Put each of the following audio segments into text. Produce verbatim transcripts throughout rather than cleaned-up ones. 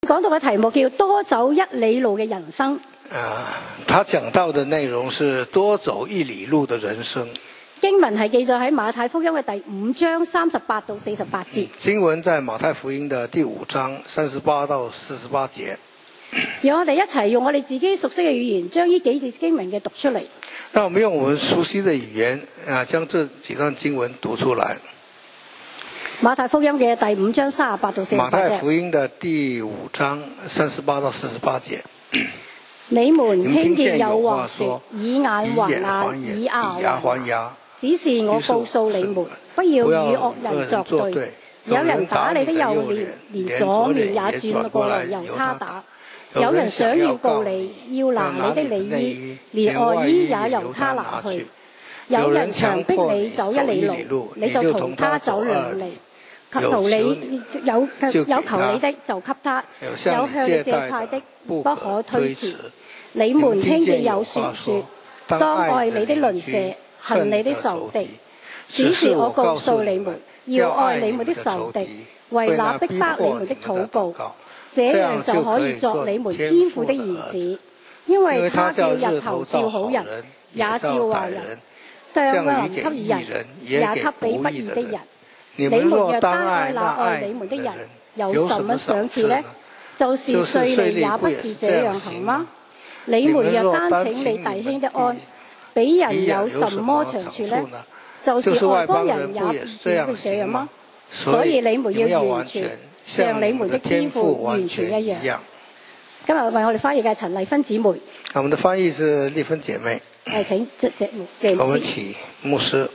講到嘅題目叫多走一里路嘅人生。 啊，他講到的內容是多走一里路的人生。 經文係記載喺馬太福音嘅第五章三十八到四十八節。 經文在馬太福音的第五章三十八到四十八節。 讓我哋一齊用我哋自己熟悉嘅語言，將呢幾節經文嘅讀出嚟。 讓我們用我們熟悉的語言啊，將這幾段經文讀出來。 馬太福音嘅第五章三十八到四十八節。 馬太福音的第五章三十八到四十八節。 你們聽見有話說，以眼還眼，以牙還牙。只是我告訴你們，不要與惡人作對。有人打你的右臉，連左面也轉過來由他打。有人想要告你，要拿你的裡衣，連外衣也由他拿去。有人強迫你走一里路，你就同他走兩里。求你有有求你的就給他，有向你借貸的不可推辭。你們聽見有説說，當愛你的鄰舍，恨你的仇敵。只是我告訴你們，要愛你們的仇敵，為那逼迫你們的禱告。這樣就可以作你們天父的兒子，因為他叫日頭照好人，也照壞人，降雨給義人，也給不義的人。你們若單愛那愛你們的人，有什麼賞賜呢？就是稅吏也不是這樣行嗎？你們若單請你弟兄的安，比人有什麼長處呢？就是外邦人也不是這樣嗎？所以你們要完全，像你們的天父完全一樣。今日為我哋翻譯嘅陳麗芬姊妹。 我們的翻譯是麗芬姐妹。 誒，請謝謝謝牧師。 我們請牧師。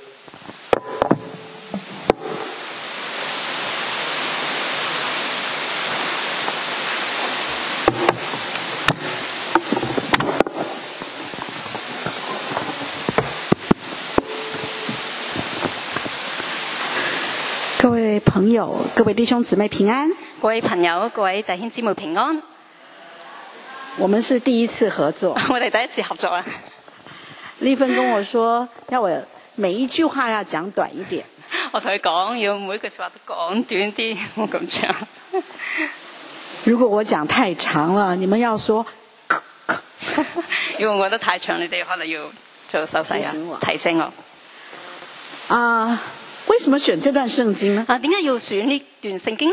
各位朋友，各位弟兄姊妹平安。 各位朋友，各位弟兄姊妹平安。 我們是第一次合作。 我哋第一次合作啊。 麗芬跟我說，要我每一句話要講短一點。 我同佢講，要每句說話都講短啲，冇咁長。 如果我講太長了，你們要說。 如果我覺得太長，你哋可能要做手勢啊，提醒我。 啊。Uh, 為什麼選這段聖經呢？ 啊，點解要選呢段聖經呢？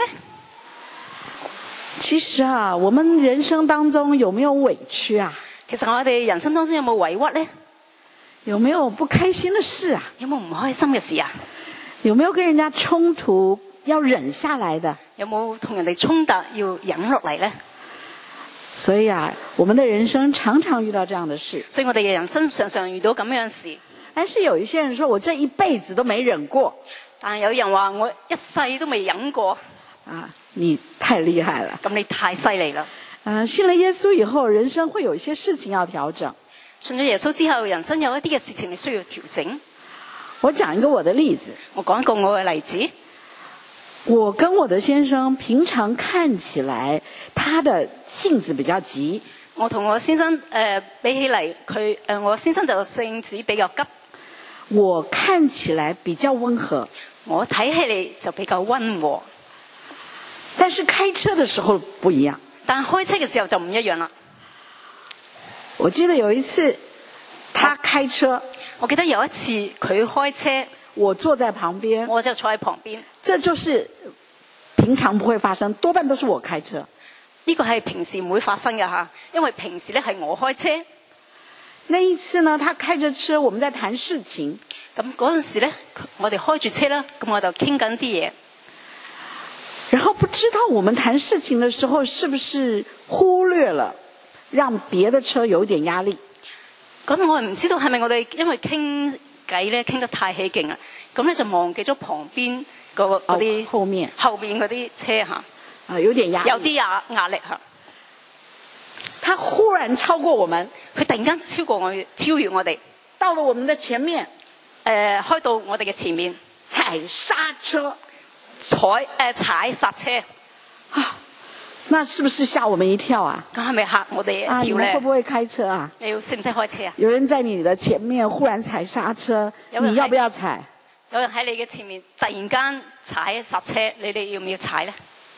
其實啊，我們人生當中有沒有委屈啊？ 其實我哋人生當中有冇委屈呢？ 有沒有不開心的事啊？ 有冇唔開心嘅事啊？ 有沒有跟人家衝突要忍下來的？ 有冇同人哋衝突要忍落嚟呢？ 所以啊，我們的人生常常遇到這樣的事。 所以我哋嘅人生常常遇到咁樣嘅事。 但是有一些人說，我這一輩子都沒忍過。 但係有人話我一世都未忍過。 啊，你太厲害了。 咁你太犀利啦。 啊，信了耶穌以後，人生會有一些事情要調整。 信咗耶穌之後，人生有一啲嘅事情你需要調整。 我講一個我的例子。 我講一個我嘅例子。 我跟我的先生平常看起來，他的性子比較急。 我同我先生誒、呃、比起嚟，佢誒、呃、我先生就性子比較急。 我看起來比較溫和， 我睇起嚟就比較溫和， 但是開車的時候不一樣。 但開車嘅時候就唔一樣啦。 我記得有一次，他開車， 我記得有一次佢開車， 我坐在旁邊， 我就坐喺旁邊。 這就是平常不會發生，多半都是我開車。 呢個係平時唔會發生嘅吓，因為平時咧係我開車。 那一次呢，他開着車，我們在談事情。 咁嗰陣時咧，我哋開住車啦，咁我就傾緊啲嘢。 然後不知道我們談事情的時候，是不是忽略了讓別的車有點壓力？ 咁我唔知道係咪我哋因為傾偈咧傾得太起勁啦，咁咧就忘記咗旁邊嗰嗰啲後面後面嗰啲車吓， 啊有點壓力， 有啲壓壓力吓。 他忽然超過我們， 佢突然間超過我，超越我哋， 到了我們的前面，誒、 呃，開到我哋嘅前面， 踩剎車， 踩誒、呃、踩剎車， 啊，那是不是嚇我們一跳啊？ 咁係咪嚇我哋一跳咧？ 啊，你們會不會開車啊？ 你要識唔識開車啊？ 有人在你的前面忽然踩剎車，你要不要踩？ 有人喺你嘅前面突然間踩剎車，你哋要唔要踩咧？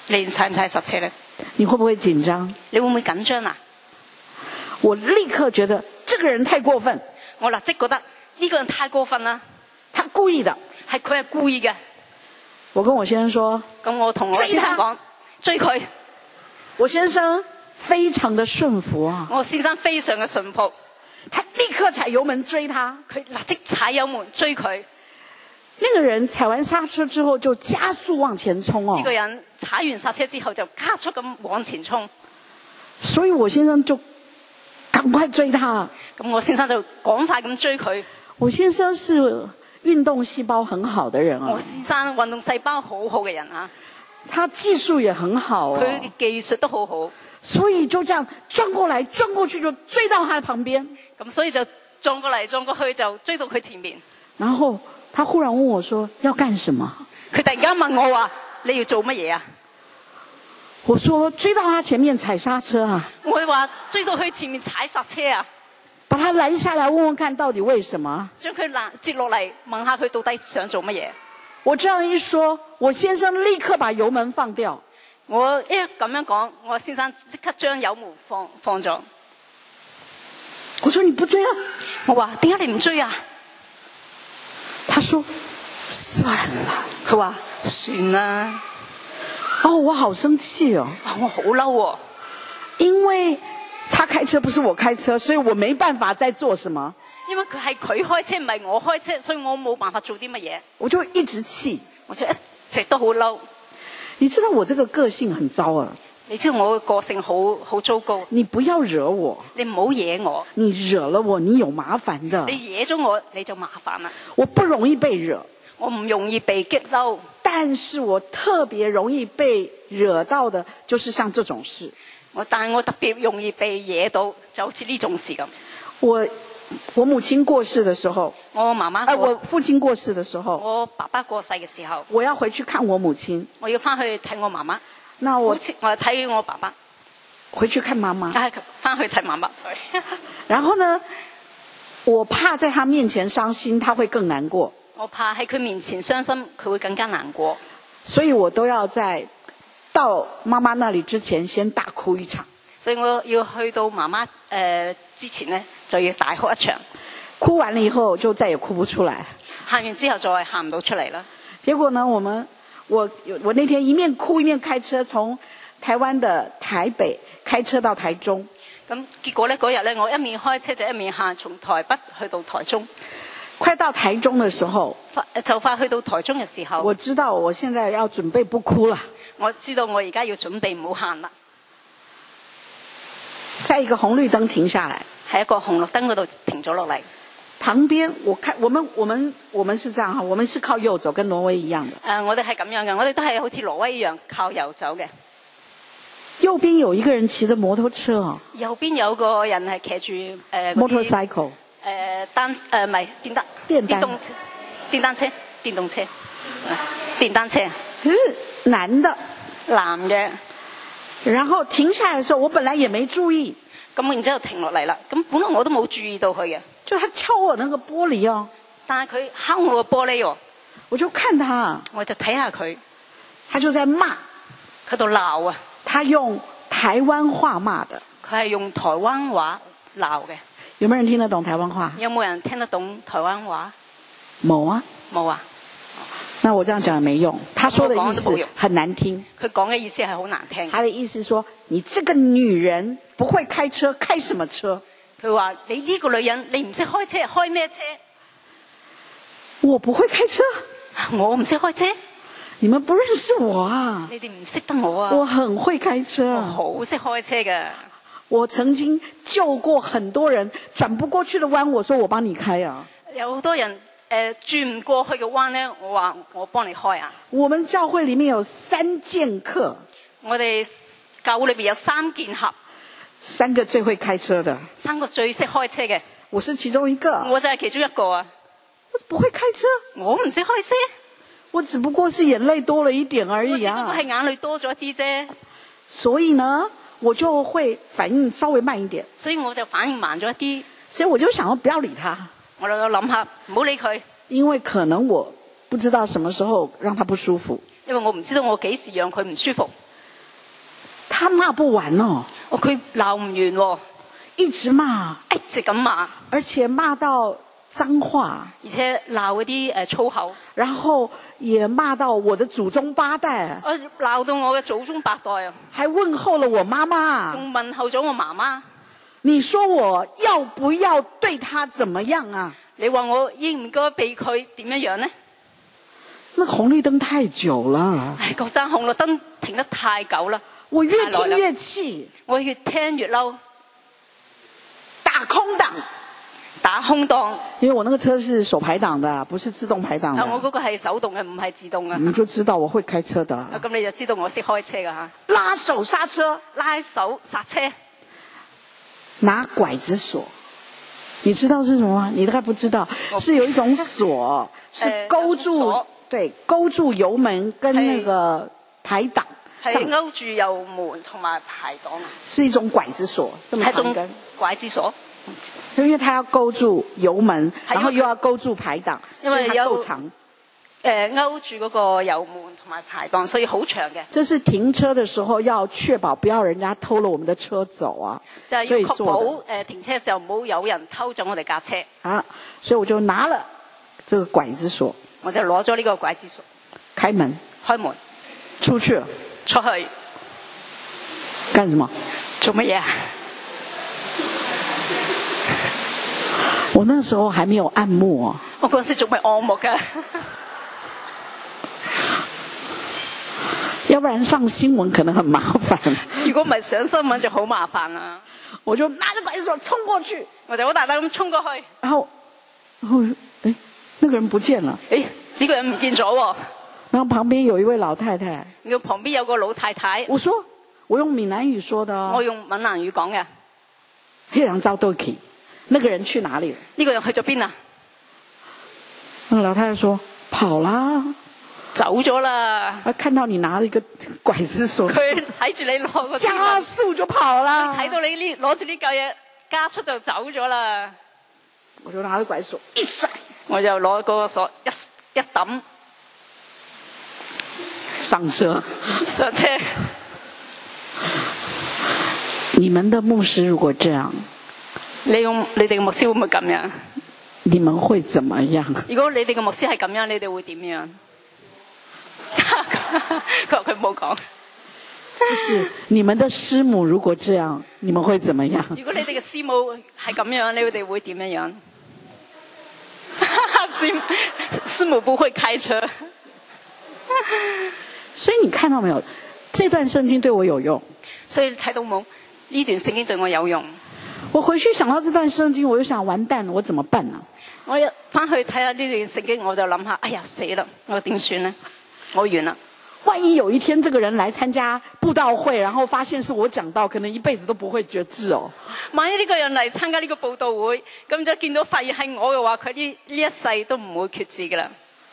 你使唔使剎車咧？ 你會不會緊張？ 你會唔會緊張啊？ 我立刻覺得這個人太過分。 我立即覺得呢個人太過分啦， 他故意的， 係佢係故意嘅。 我跟我先生說， 咁我同我先生講追佢。 我先生非常的順服啊， 我先生非常嘅順服， 他立刻踩油門追他， 佢立即踩油門追佢。 那個人踩完剎車之後就加速往前衝哦。 呢個人踩完剎車之後就加速咁往前衝， 所以我先生就趕快追他。 咁我先生就趕快咁追佢。 我先生是運動細胞很好的人啊。 我先生運動細胞好好嘅人啊， 他技術也很好哦。 佢嘅技術都好好， 所以就這樣轉過來轉過去就追到他的旁邊。 咁所以就撞過嚟撞過去就追到佢前面。 然後他忽然問我說要幹什麼？ 佢突然間問我話你要做乜嘢啊？ 我說追到他前面踩剎車啊。 我話追到佢前面踩剎車啊。 把他攔下來問問看到底為什麼？ 將佢攔截落嚟問下佢到底想做乜嘢？ 我這樣一說，我先生立刻把油門放掉。 我一咁樣講，我先生即刻將油門放放咗。 我說你不追了？ 我話點解你唔追啊？ 他說算了。 佢話算啦。 哦，我好生氣哦。 我好嬲喎， 因為他開車不是我開車，所以我沒辦法再做什麼。 因為佢係佢開車唔係我開車，所以我冇辦法做啲乜嘢。 我就一直氣， 我就一直都好嬲。 你知道我這個個性很糟啊。 你知道我嘅個性好好糟糕。 你不要惹我。 你唔好惹我。 你惹了我，你有麻煩的。 你惹咗我，你就麻煩啦。 我不容易被惹， 我唔容易被激嬲， 但是我特別容易被惹到的，就是像這種事。 我但係我特別容易被惹到，就好似呢種事咁。 我我母親過世的時候， 我媽媽， 呃，我父親過世的時候， 我爸爸過世嘅時候， 我要回去看我母親， 我要翻去睇我媽媽。 那我我睇我爸爸， 回去看媽媽， 係翻去睇媽媽。sorry。 然後呢，我怕在他面前傷心，他會更難過。 我怕喺佢面前傷心，佢會更加難過。 所以我都要在到媽媽那裡之前先大哭一場。 所以我要去到媽媽誒、呃、之前呢，就要大哭一場。 哭完了以後就再也哭不出來。 喊完之後再喊唔到出嚟啦。 結果呢，我們我我那天一面哭一面開車，從台灣的台北開車到台中。 咁結果呢，嗰日呢，我一面開車就一面喊，從台北去到台中。 快到台中的時候， 就快去到台中嘅時候， 我知道我現在要準備不哭了。 我知道我而家要準備唔好喊啦。 在一個紅綠燈停下來， 喺一個紅綠燈嗰度停咗落嚟。 旁邊我看我們我們我們是這樣哈，我們是靠右走，跟挪威一樣的。 誒、呃，我哋係咁樣嘅，我哋都係好似挪威一樣靠右走嘅。 右邊有一個人騎着摩托車哦。 右邊有個人係騎住誒 motorcycle。 誒單誒唔係電單電單電動車電單車電動車電單車。 可是男的。 男嘅。 然後停下來的時候，我本來也沒注意。 咁然之後停落嚟啦，咁本來我都冇注意到佢嘅。 就他敲我那個玻璃哦。 但係佢敲我個玻璃喎， 我就看他， 我就睇下佢， 他就在罵， 佢度鬧啊。 他用台灣話罵的。 佢係用台灣話鬧嘅。 有冇人聽得懂台灣話？ 有冇人聽得懂台灣話？ 冇啊。 冇啊。 那我這樣講也沒用。他說的意思很難聽。 佢講嘅意思係好難聽。 他的意思說：你這個女人不會開車，開什麼車？ 佢話：你呢個女人，你唔識開車，開咩車？ 我不會開車。 我唔識開車。 你們不認識我啊？ 你哋唔識得我啊？ 我很會開車。 我好識開車㗎。 我曾經救過很多人轉不過去的彎，我說我幫你開啊。 有好多人誒、呃、轉唔過去嘅彎呢，我話我幫你開啊。 我們教會裏面有三劍客。我哋教會裏邊有三劍客。 三個最會開車的。 三個最識開車嘅。 我是其中一個。 我就係其中一個啊。 我不會開車。 我唔識開車。 我只不過是眼淚多了一點而已啊。 我只不過係眼淚多咗啲啫。 所以呢，我就會反應稍微慢一點。 所以我就反應慢咗一啲。 所以我就想要不要理他。 我就諗下唔好理佢。 因為可能我不知道什麼時候讓他不舒服。 因為我唔知道我幾時讓佢唔舒服。 他罵不完哦， 哦，佢鬧唔完喎， 一直罵， 一直咁罵， 而且罵到髒話， 而且鬧嗰啲誒粗口， 然後也罵到我的祖宗八代， 我鬧到我嘅祖宗八代啊， 還問候了我媽媽， 仲問候咗我媽媽。 你說我要不要對他怎麼樣啊？ 你話我應唔該俾佢點樣樣呢？ 那紅綠燈太久了， 唉，嗰盞紅綠燈停得太久啦， 我越聽越氣， 我越聽越嬲， 打空檔， 打空檔。 因為我那個車是手排檔的，不是自動排檔的。 啊，我嗰個係手動嘅，唔係自動嘅。 你就知道我會開車的。 啊，咁你就知道我識開車噶吓。 拉手剎車， 拉手剎車， 拿拐子鎖。你知道是什麼嗎？你大概不知道，是有一種鎖，是勾住，呃、對，勾住油門跟那個排檔， 係勾住油門同埋排檔啊。 是一種拐子鎖，這麼長根拐子鎖， 因為它要勾住油門，然後又要勾住排檔， 因為它夠長。 誒、呃，勾住嗰個油門同埋排檔，所以好長嘅。 這是停車的時候要確保不要人家偷了我們的車走啊， 就係要確保誒、呃、停車嘅時候唔好有人偷走我哋架車。 啊，所以我就拿了這個拐子鎖， 我就攞咗呢個拐子鎖， 開門， 開門， 出去了， 出去， 幹什麼？ 做乜嘢啊？ 我那時候還沒有按摩啊， 我嗰時仲未按摩㗎。 要不然上新聞可能很麻煩。 如果唔係上新聞就好麻煩啦。 我就拿着拐子鎖衝過去， 我就好大膽咁衝過去。 然後，然後，哎，那個人不見了。 誒，呢個人唔見咗喎。 然後旁邊有一位老太太。 我旁邊有個老太太。 我說，我用閩南語說的哦。 我用閩南語講嘅。 黑人遭到起，那個人去哪裡？ 呢個人去咗邊啊？ 那個老太太說：跑啦。 走咗啦！ 我看到你拿了一個拐子鎖， 佢睇住你攞個加速就跑啦。 睇到你呢攞住呢嚿嘢加速就走咗啦。 我就拿咗拐子鎖一甩， 我就攞嗰個鎖一一抌上車上車。 你們的牧師如果這樣， 你用你哋嘅牧師會唔會咁樣？ 你們會怎麼樣？ 如果你哋嘅牧師係咁樣，你哋會點樣？佢話佢冇講。 是你們的師母如果這樣，你們會怎麼樣？ 如果你哋嘅師母係咁樣，你哋會點樣樣？師師母不會開車。 所以你看到沒有？這段聖經對我有用。 所以睇到冇？呢段聖經對我有用。 我回去想到這段聖經，我就想完蛋，我怎麼辦呢？ 我一翻去睇下呢段聖經，我就諗下，哎呀死啦，我點算呢？我完啦！ 萬一有一天這個人來參加布道會，然後發現是我講道，可能一輩子都不會決志哦。 萬一呢個人嚟參加呢個布道會，咁就見到發現係我嘅話，佢呢呢一世都唔會決志噶啦。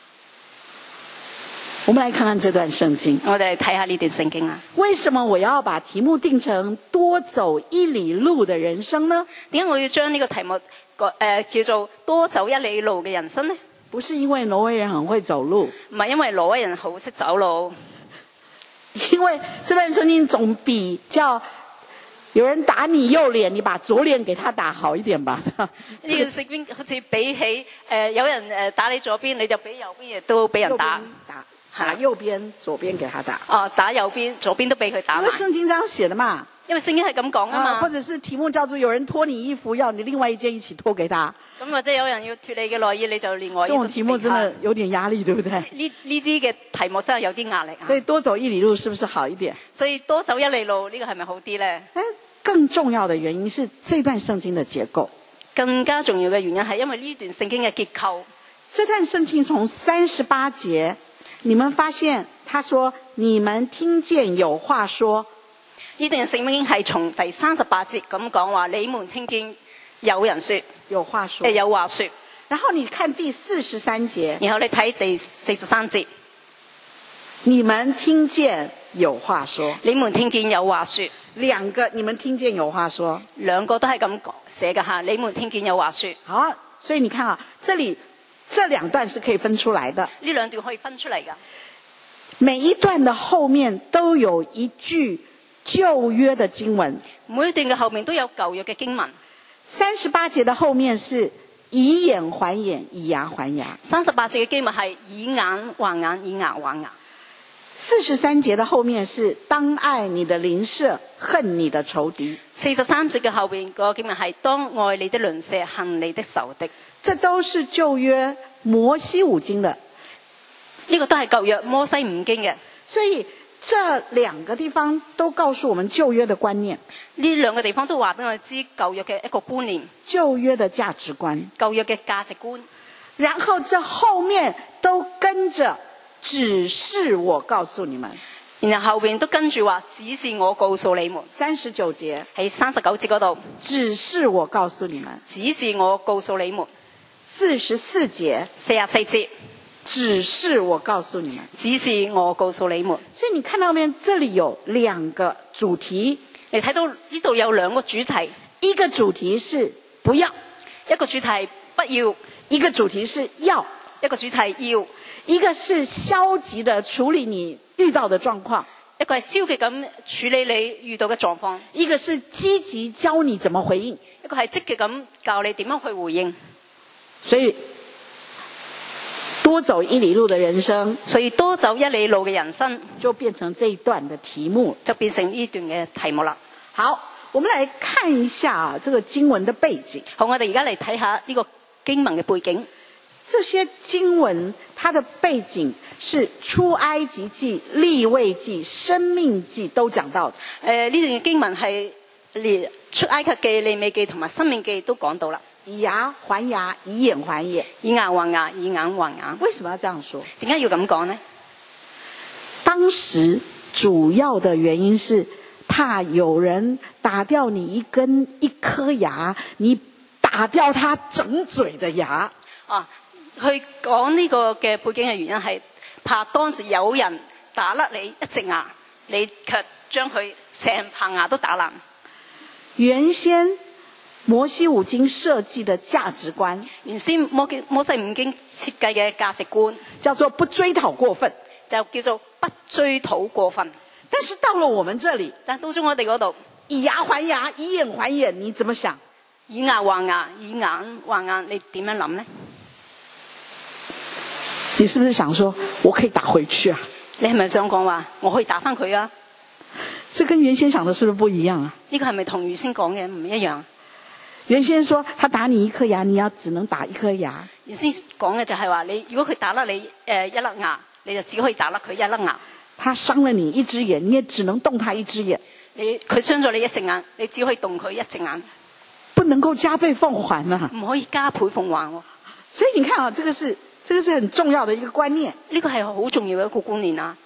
我們來看看這段聖經。 我哋嚟睇下呢段聖經啊。 為什麼我要把題目定成多走一里路的人生呢？ 點解我要將呢個題目個誒、呃、叫做多走一里路嘅人生呢？ 不是因為挪威人很會走路， 唔係因為挪威人好識走路， 因為這段聖經總比叫有人打你右臉，你把左臉給他打好一點吧。呢個聖經好似比起誒、呃、有人誒打你左邊，你就比右邊亦都俾人打。 打打右邊，左邊給他打。 哦，打右邊，左邊都俾佢打。 因為聖經這樣寫的嘛。 因為聖經係咁講啊嘛、 啊。或者是題目叫做有人脫你衣服，要你另外一件一起脫給他。 咁或者有人要脫你嘅內衣，你就另外一件。這種題目真的有點壓力，對不對？ 呢呢啲嘅題目真係有啲壓力、啊。 所以多走一里路是不是好一點？ 所以多走一里路呢、這個係咪好啲咧？ 誒，更重要的原因是這段聖經的結構。 更加重要嘅原因係因為呢段聖經嘅結構。 這段聖經從三十八節，你們發現他說：你們聽見有話說。 呢段聖經係從第三十八節咁講話，你們聽見有人說， 有話說， 誒有話說。 然後你看第四十三節， 然後你睇第四十三節， 你們聽見有話說， 你們聽見有話說， 兩個你們聽見有話說， 兩個都係咁寫嘅吓，你們聽見有話說。 好，所以你看啊，這裏這兩段是可以分出來的， 呢兩段可以分出嚟㗎。 每一段的後面都有一句舊約的經文。 每一段嘅後面都有舊約嘅經文。 三十八節的後面是以眼還眼，以牙還牙。 三十八節嘅經文係以眼還眼，以牙還牙。 四十三節的後面是當愛你的鄰舍，恨你的仇敵。 四十三節嘅後邊個經文係當愛你的鄰舍，恨你的仇敵。 這都是舊約摩西五經的， 呢個都係舊約摩西五經嘅。 所以這兩個地方都告訴我們舊約的觀念。 呢兩個地方都話俾我哋知舊約嘅一個觀念， 舊約的價值觀， 舊約嘅價值觀。 然後這後面都跟着只是我告訴你們， 然後後邊都跟住話只是我告訴你們。 三十九節喺三十九節嗰度， 只是我告訴你們， 只是我告訴你們。 四十四節四十四節， 只是我告訴你們， 只是我告訴你們。 所以你看到沒有？這裡有兩個主題， 你睇到呢度有兩個主題， 一個主題是不要， 一個主題不要， 一個主題是要， 一個主題要。 一個是消極的處理你遇到的狀況， 一個係消極咁處理你遇到嘅狀況， 一個是積極教你怎麼回應， 一個係積極咁教你點樣去回應。 所以多走一里路的人生， 所以多走一里路嘅人生就變成這一段的題目， 就變成呢段嘅題目啦。 好，我們來看一下啊，這個經文的背景。 好，我哋而家嚟睇下呢個經文嘅背景。 這些經文它的背景是出埃及記、利未記、申命記都講到的。 誒，呢段嘅經文係連出埃及記、利未記同埋申命記都講到啦。 以牙還牙，以眼還眼， 以牙還牙，以眼還眼。 為什麼要這樣說？ 點解要咁講呢？ 當時主要的原因是怕有人打掉你一根一顆牙，你打掉他整嘴的牙。 啊，去講呢個嘅背景嘅原因係怕當時有人打甩你一隻牙，你卻將佢成棚牙都打爛。 原先摩西五經設計的價值觀， 原先摩摩西五經設計嘅價值觀叫做不追討過分， 就叫做不追討過分。 但是到了我們這裡， 但到咗我哋嗰度， 以牙還牙，以眼還眼，你怎麼想？ 以牙還牙，以眼還眼，你點樣諗呢？ 你是不是想說我可以打回去啊？ 你係咪想講話我可以打返佢啊？ 這跟原先想的是不是不一樣啊？ 呢個係咪同原先講嘅唔一樣？ 原先說他打你一顆牙，你要只能打一顆牙。 原先講嘅就係話你如果佢打甩你誒、呃、一粒牙，你就只可以打甩佢一粒牙。 他傷了你一隻眼，你也只能動他一隻眼。 你佢傷咗你一隻眼，你只可以動佢一隻眼， 不能夠加倍奉還啊！ 唔可以加倍奉還喎。 所以你看啊，這個是這個是很重要的一個觀念。 呢個係好重要嘅一個觀念啊！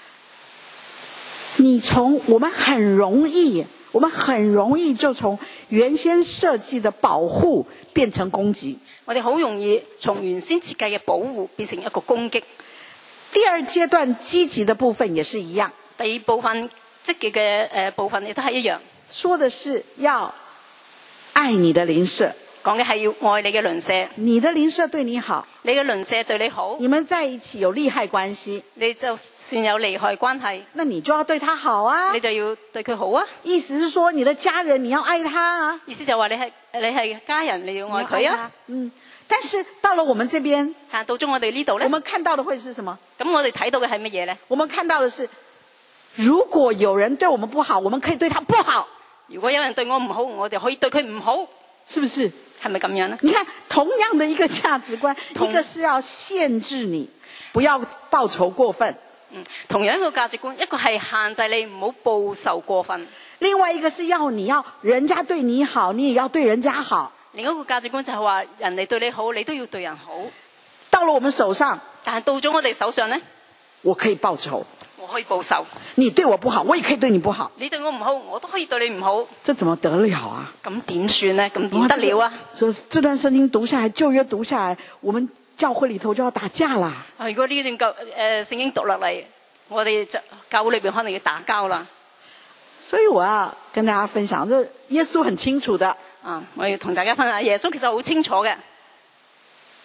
你從我們很容易，我們很容易就從原先設計的保護變成攻擊。 我哋好容易從原先設計嘅保護變成一個攻擊。 第二階段積極的部分也是一樣。 第二部分積極嘅誒部分亦都係一樣， 說的是要愛你的鄰舍， 講嘅係要愛你嘅鄰舍。 你的鄰舍對你好， 你嘅鄰舍對你好， 你們在一起有利害關係， 你就算有利害關係， 那你就要對他好啊。 你就要對佢好啊。 意思是說，你的家人你要愛他啊。 意思就話你係你係家人，你要愛佢啊。 嗯，但是到了我們這邊， 但到咗我哋呢度咧， 我們看到的會是什麼？ 咁我哋睇到嘅係乜嘢咧？ 我們看到的是，如果有人對我們不好，我們可以對他不好。 如果有人對我唔好，我哋可以對佢唔好， 是不是？ 係咪咁樣呢？ 你看，同樣的一個價值觀，一個是要限制你，不要報仇過分。 嗯，同樣一個價值觀，一個係限制你唔好報仇過分， 另外一個是要你要人家對你好，你也要對人家好。 另一個價值觀就係話人哋對你好，你都要對人好。 到了我們手上， 但係到咗我哋手上呢， 我可以報仇， 我可以報仇。 你對我不好，我也可以對你不好。 你對我唔好，我都可以對你唔好。 這怎麼得了啊？ 咁點算呢？咁點得了啊？ 所以這段聖經讀下來，舊約讀下來，我們教會裏頭就要打架啦。 啊，如果呢段舊誒聖經讀落嚟，我哋就教會裏邊可能要打交啦。 所以我要跟大家分享，就耶穌很清楚的。 啊，我要同大家分享，耶穌其實好清楚嘅。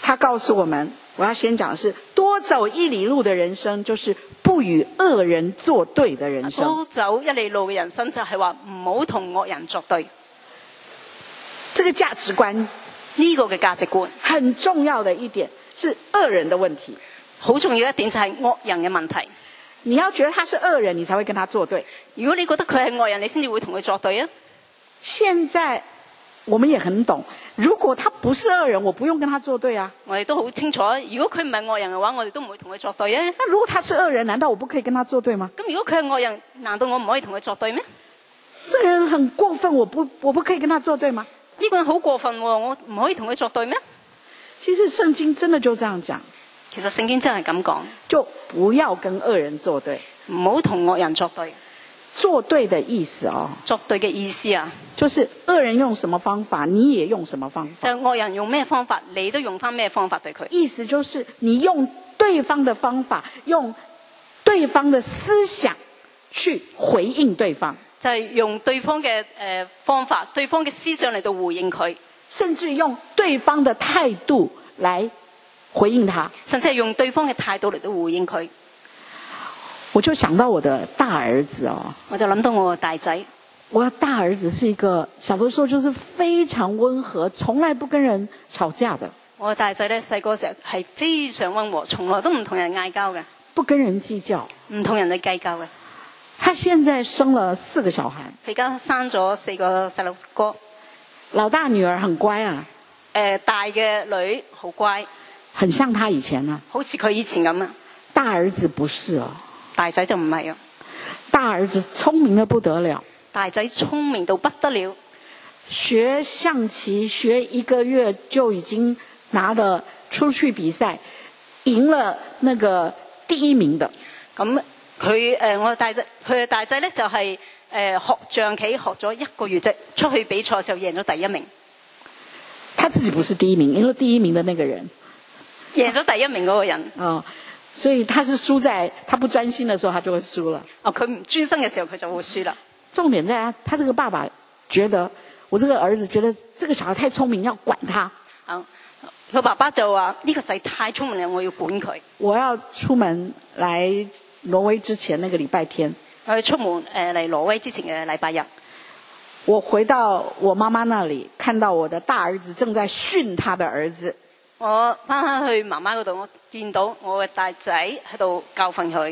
他告訴我們，我要先講的是多走一里路的人生，就是不與惡人作對的人生。 多走一里路嘅人生就係話唔好同惡人作對。 這個價值觀， 呢個嘅價值觀很重要的一點是惡人的問題。 好重要一點就係惡人嘅問題。 你要覺得他是惡人，你才會跟他作對。 如果你覺得佢係惡人，你先至會同佢作對啊。 現在我們也很懂，如果他不是惡人，我不用跟他作對啊。 我哋都好清楚，如果佢唔係惡人嘅話，我哋都唔會同佢作對啊。 那如果他是惡人，難道我不可以跟他作對嗎？ 咁如果佢係惡人，難道我唔可以同佢作對咩？ 這個人很過分，我不我不可以跟他作對嗎？ 呢個人好過分喎，我唔可以同佢作對咩？ 其實聖經真的就這樣講。 其實聖經真係咁講， 就不要跟惡人作對， 唔好同惡人作對。 作對的意思哦， 作對嘅意思啊， 就是惡人用什麼方法，你也用什麼方法。 就係惡人用咩方法，你都用翻咩方法對佢。 意思就是你用對方的方法，用對方的思想去回應對方， 就係用對方嘅誒方法，對方嘅思想嚟到回應佢， 甚至用對方的態度來回應他， 甚至係用對方嘅態度嚟到回應佢。 我就想到我的大兒子哦， 我就諗到我個大仔。 我的大兒子是一個小的時候就是非常溫和，從來不跟人吵架的。 我個大仔咧細個時候係非常溫和，從來都唔同人嗌交嘅， 不跟人計較， 唔同人哋計較嘅。 他現在生了四個小孩， 佢而家生咗四個細路哥。 老大女兒很乖啊， 誒、呃、大嘅女好乖， 很像他以前啊， 好似佢以前咁啊。 大兒子不是哦， 大仔就唔係啊。 大兒子聰明得不得了， 大仔聰明到不得了， 學象棋學一個月就已經拿了出去比賽，贏了那個第一名的。 咁佢誒我大仔佢嘅大仔咧就係、是、誒、呃、學象棋學咗一個月啫，出去比賽就贏咗第一名。 他自己不是第一名，因為第一名的那個人贏咗第一名嗰個人。 哦，所以他是輸在他不專心的時候，他就會輸了。 哦，佢唔專心嘅時候，佢就會輸啦。 重點在他這個爸爸覺得，我這個兒子覺得這個小孩太聰明，要管他。 啊，佢爸爸就話呢、這個仔太聰明啦，我要管佢。 我要出門來挪威之前那個禮拜天， 我出門誒嚟挪威之前嘅禮拜日， 我回到我媽媽那裡，看到我的大兒子正在訓他的兒子。 我翻返去媽媽嗰度，我見到我嘅大仔喺度教訓佢。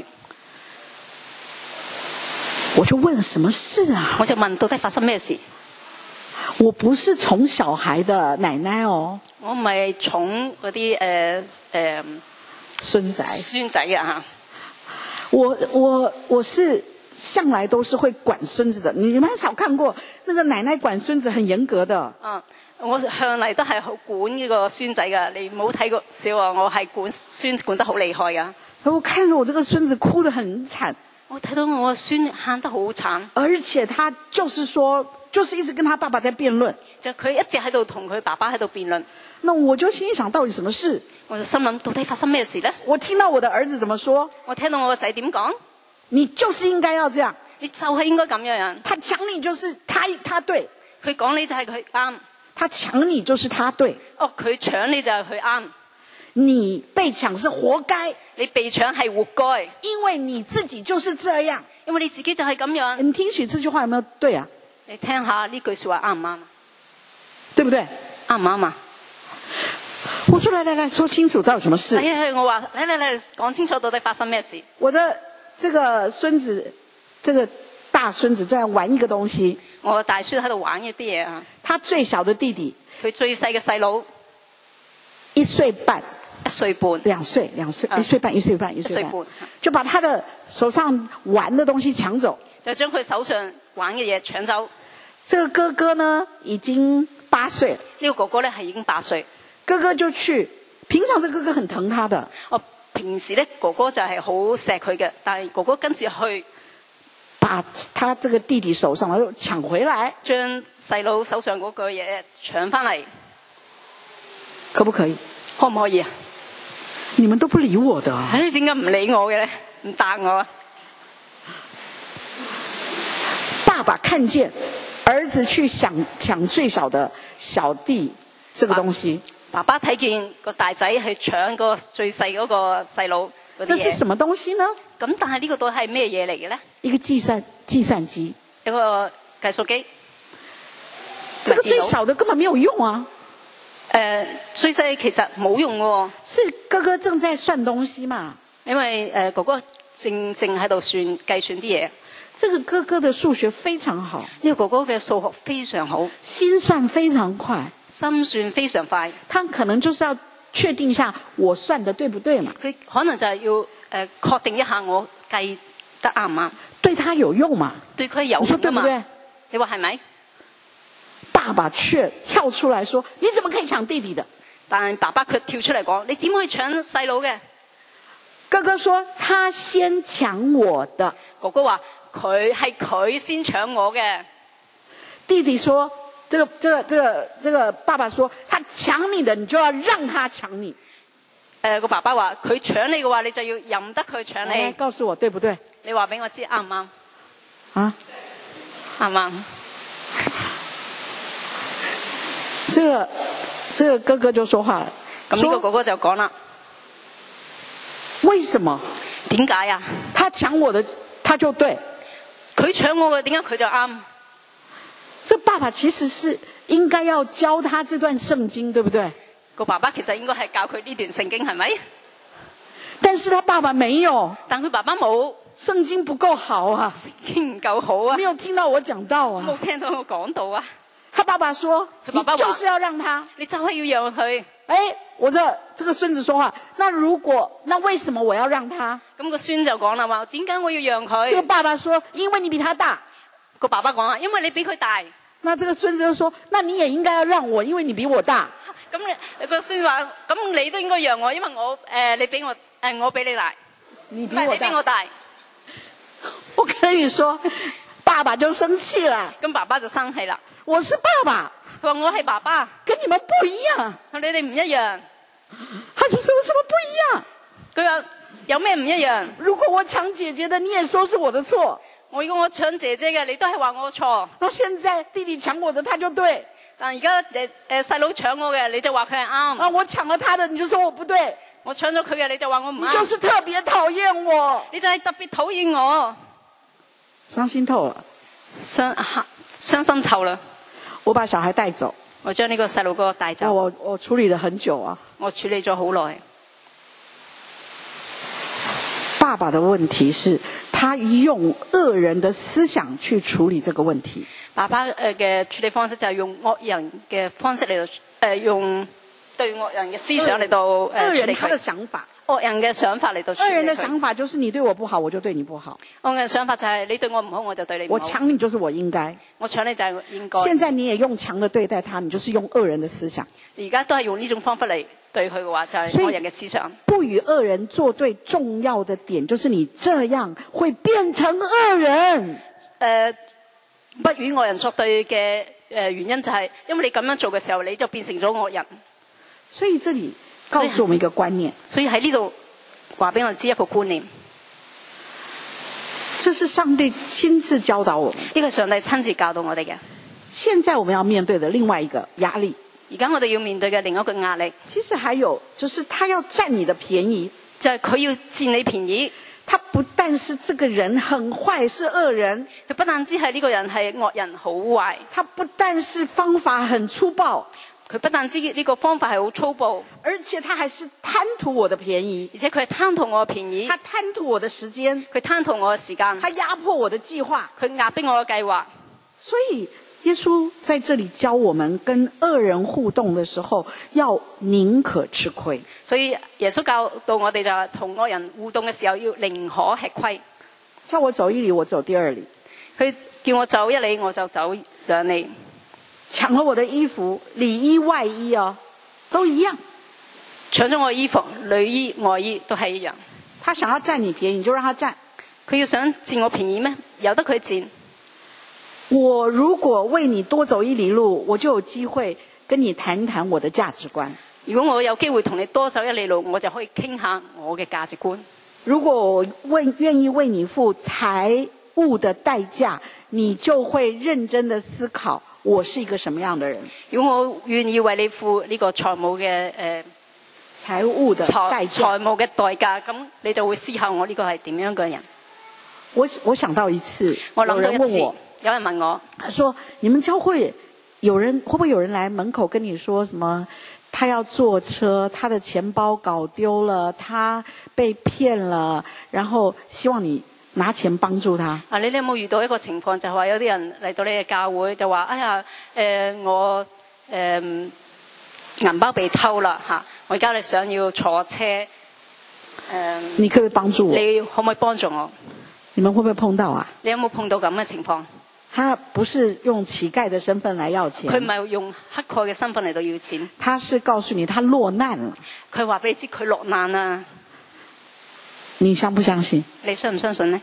我就問什麼事啊？ 我就問到底發生咩事？ 我不是寵小孩的奶奶哦， 我唔係寵嗰啲誒誒孫仔孫仔嘅嚇。 我我我是向來都是會管孫子的，你們很少看過那個奶奶管孫子很嚴格的。 嗯，我向嚟都係好管呢個孫仔㗎，你冇睇過少啊？我係管孫管得好厲害㗎。 我看着我這個孫子哭得很慘。 我睇到我個孫喊得好慘， 而且他就是說，就是一直跟他爸爸在辯論， 就佢一直喺度同佢爸爸喺度辯論。 那我就心想，到底什麼事？ 我就心諗，到底發生咩事呢？ 我聽到我的兒子怎麼說， 我聽到我個仔點講， 你就是應該要這樣， 你就係應該咁樣樣。 他搶你就是他他對， 佢講你就係佢啱， 他搶你就是他對。 哦，佢搶你就係佢啱， 你被搶是活該， 你被搶係活該， 因為你自己就是這樣。 因為你自己就係咁樣。 你聽許這句話有沒有對啊？ 你聽下呢句說話啱唔啱？ 對不對？ 啱唔啱啊？ 我說來來來說清楚到底什麼事？ 係係，我話嚟嚟嚟講清楚到底發生咩事。 我的這個孫子，這個大孫子在玩一個東西。 我大孫喺度玩一啲嘢啊。 他最小的弟弟， 佢最細嘅細佬一歲半， 一歲半， 兩歲兩歲， 啊、 一歲半一歲半一歲半， 一歲半， 就把他的手上玩的東西搶走， 就將佢手上玩嘅嘢搶走。 這個哥哥呢已經八歲， 呢、這個哥哥咧係已經八歲。 哥哥就去，平常這個哥哥很疼他的。 我平時咧哥哥就係好錫佢嘅，但係哥哥跟住去把他這個弟弟手上又搶回來， 將細佬手上嗰個嘢搶翻嚟， 可不可以？ 可唔可以啊？ 你們都不理我的， 唉，點解唔理我嘅咧？唔答我啊？ 爸爸看見兒子去搶搶最小的小弟這個東西， 爸爸睇見個大仔去搶個最細嗰個細佬嗰啲嘢。 那是什麼東西呢？ 咁但係呢個都係咩嘢嚟嘅咧？ 一個計算計算機， 一個計數機。 這個最小的根本沒有用啊。 誒、呃，最細其實冇用喎。 是哥哥正在算東西嘛？ 因為誒、呃、哥哥正正喺度算計算啲嘢。 這個哥哥的數學非常好。 呢個哥哥嘅數學非常好， 心算非常快， 心算非常快。 他可能就是要確定一下我算得對不對嘛？ 佢可能就係要誒、呃、確定一下我計得啱唔啱？ 對他有用嘛？ 對佢有用嘛？ 你說對不對？ 你話係咪？ 爸爸卻跳出來說：你怎麼可以搶弟弟的？ 但爸爸卻跳出嚟講：你點可以搶細佬嘅？ 哥哥說：他先搶我的。 哥哥話：佢係佢先搶我嘅。 弟弟說：這個、這個、這個、這個爸爸說：他搶你的，你就要讓他搶你。誒、 呃，個爸爸話：佢搶你嘅話，你就要任得佢搶你。 告訴我對不對？ 你話俾我知啱唔啱？ 啊， 啱唔啱？ 這個這個哥哥就說話了。 咁呢個哥哥就講啦： 為什麼？ 點解啊？ 他搶我的，他就對。 佢搶我嘅，點解佢就啱？ 這爸爸其實是應該要教他這段聖經，對不對？ 個爸爸其實應該係教佢呢段聖經，係咪？ 但是他爸爸沒有， 但佢爸爸冇， 聖經不夠好啊， 聖經唔夠好啊， 沒有聽到我講到啊， 冇聽到我講到啊。 他爸爸說： 他爸爸你就是要讓他， 你就係要讓佢。 哎，我這這個孫子說話，那如果那為什麼我要讓他？ 咁個孫就講啦，話點解我要讓佢？ 這個爸爸說：因為你比他大。 個爸爸講啊，因為你比佢大。 那這個孫子就說：那你也應該要讓我，因為你比我大。 咁你個孫話：咁你都應該讓我，因為我誒、呃、你比我誒、呃、我比你大， 你比我大， 你比我大。 我跟你說，爸爸就生氣了。 咁爸爸就生氣啦。 我是爸爸， 佢話我係爸爸， 跟你們不一樣。 同你哋唔一樣。 他就說：什麼不一樣？ 佢話有咩唔一樣？ 如果我搶姐姐的，你也說是我的錯。 我如果我搶姐姐嘅，你都係話我錯。 那現在弟弟搶我的，他就對。 但而家誒誒細佬搶我嘅，你就話佢係啱。 啊，我搶了他的，你就說我不對。 我搶咗佢嘅，你就話我唔啱。 你就是特別討厭我。 你就係特別討厭我。 傷心透了， 傷傷心透了。 我把小孩帶走， 我將呢個細路哥帶走。 我我處理了很久啊。 我處理咗好耐。 爸爸的問題是，他用惡人的思想去處理這個問題。 爸爸誒嘅處理方式就係用惡人嘅方式嚟到誒、呃、用對惡人嘅思想嚟到誒處理佢。惡人他的想法，惡人嘅想法嚟到處理佢。惡人的想法就是你對我不好，我就對你不好。惡人嘅想法就係你對我唔好，我就對你唔好。我搶你就是我應該，我搶你就係應該。現在你也用強的對待他，你就是用惡人的思想。而家都係用呢種方法嚟對佢嘅話，就係惡人嘅思想。不與惡人作對重要的點，就是你這樣會變成惡人。誒、呃。不與惡人作對嘅誒原因就係因為你咁樣做嘅時候，你就變成咗惡人。所以這裡告訴我們一個觀念。所以喺呢度話俾我哋知一個觀念。這是上帝親自教導我們。呢個上帝親自教導我哋嘅。現在我們要面對的另外一個壓力。而家我哋要面對嘅另一個壓力，其實還有就是他要佔你的便宜，就係佢要佔你便宜。他不但是這個人很壞，是惡人，佢不但只係呢個人係惡人好壞，他不但是方法很粗暴，佢不但知呢個方法係好粗暴，而且他還是貪圖我的便宜，而且佢係貪圖我嘅便宜，他貪圖我的時間，佢貪圖我嘅時間，他壓迫我的計劃，佢壓迫我嘅計劃。所以耶穌在這裡教我們跟惡人互動的時候，要寧可吃虧。所以耶穌教導我哋就係同惡人互動嘅時候要寧可吃虧。叫我走一里，我走第二里。佢叫我走一里，我就走兩里。搶了我的衣服，裡衣外衣哦，都一樣。搶咗我衣服，裡衣外衣都係一樣。他想要佔你便宜，你就讓他佔。佢要想佔我便宜咩？由得佢佔。我如果為你多走一里路，我就有機會跟你談談我的價值觀。如果我有機會同你多走一里路，我就可以傾下我嘅價值觀。如果我為願意為你付財物的代價，你就會認真的思考我是一個什麼樣的人？ 如果我願意為你付呢個財務嘅誒財務的代價， 財務嘅代價，咁你就會思考我呢個係點樣嘅人。 我我想到一次， 我諗到一次， 有人問我， 有人問我， 他說：你們教會有人會不會有人來門口跟你說什麼？他要坐車，他的錢包搞丟了，他被騙了，然後希望你拿錢幫助他。 啊，你哋有冇遇到一個情況，就係話有啲人嚟到你嘅教會，就話：哎呀，誒、呃、我誒、呃、銀包被偷啦嚇，我而家你想要坐車，誒、呃， 你可唔可以幫助我？ 你可唔可以幫助我？ 你們會不會碰到啊？ 你有冇碰到咁嘅情況？ 他不是用乞丐的身份來要錢， 佢唔係用乞丐嘅身份嚟到要錢， 他是告訴你他落難了。 佢話俾你知佢落難啦。 你相不相信？ 你相唔相信呢？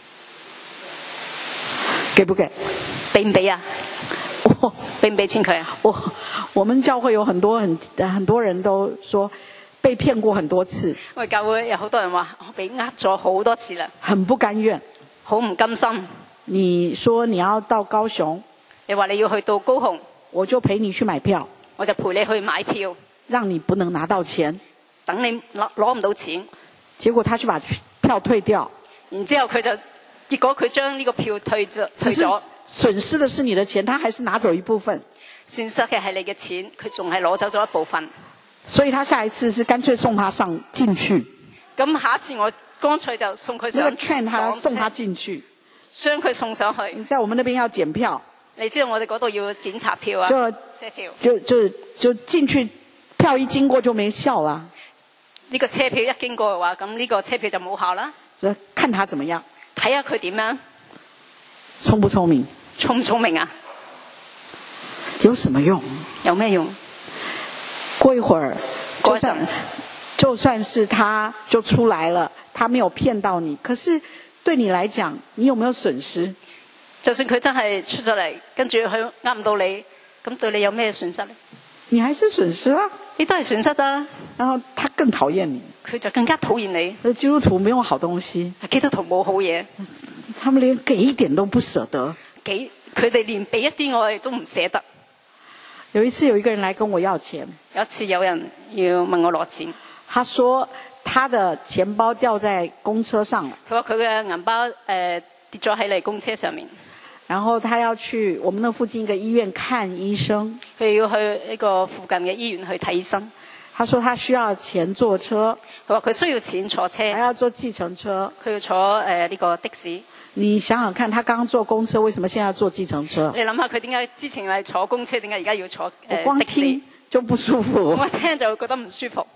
給不給？ 俾唔俾啊？ 我俾唔俾錢佢啊？ 我我們教會有很多很很多人都說被騙過很多次。 我哋教會有好多人話我俾呃咗好多次啦， 很不甘願， 好唔甘心。 你說你要到高雄， 你話你要去到高雄， 我就陪你去買票， 我就陪你去買票， 讓你不能拿到錢， 等你攞攞唔到錢。 結果他去把票退掉， 然之後佢就結果佢將呢個票退咗，退咗。 損失的是你的錢，他還是拿走一部分。 損失嘅係你嘅錢，佢仲係攞走咗一部分。 所以他下一次是乾脆送他上進去。 咁下一次我乾脆就送佢上， 那個勸他送他進去。將佢送上去。 你在我們那邊要檢票， 你知道我哋嗰度要檢查票啊， 就車票， 就就就進去，票一經過就沒效啦。 呢個車票一經過嘅話，咁呢個車票就冇效啦。 就看他怎麼樣， 睇下佢點樣， 聰不聰明？ 聰唔聰明啊？ 有什麼用？ 有咩用？ 過一會兒， 過一陣， 就算是他就出來了，他沒有騙到你，可是。對你來講，你有沒有損失？ 就算佢真係出咗嚟，跟住佢呃唔到你，咁對你有咩損失呢？ 你還是損失啊！ 你都係損失啊！ 然後他更討厭你， 佢就更加討厭你。 基督徒沒有好東西， 基督徒冇好嘢， 他們連給一點都不捨得。 給佢哋連俾一啲我哋都唔捨得。 有一次有一個人來跟我要錢， 有一次有人要問我攞錢， 他說。他的錢包掉在公車上了。 佢話佢嘅銀包誒、呃、跌咗喺嚟公車上面。 然後他要去我們那附近一個醫院看醫生。 佢要去呢個附近嘅醫院去睇醫生。 他說他需要錢坐車。 佢話佢需要錢坐車。 還要坐計程車。 佢要坐誒呢、呃這個的士。 你想想看，他剛剛坐公車，為什麼現在要坐計程車？ 你諗下佢點解之前係坐公車，點解而家要坐誒、呃、 我光聽就不舒服。 我聽就會覺得唔舒服。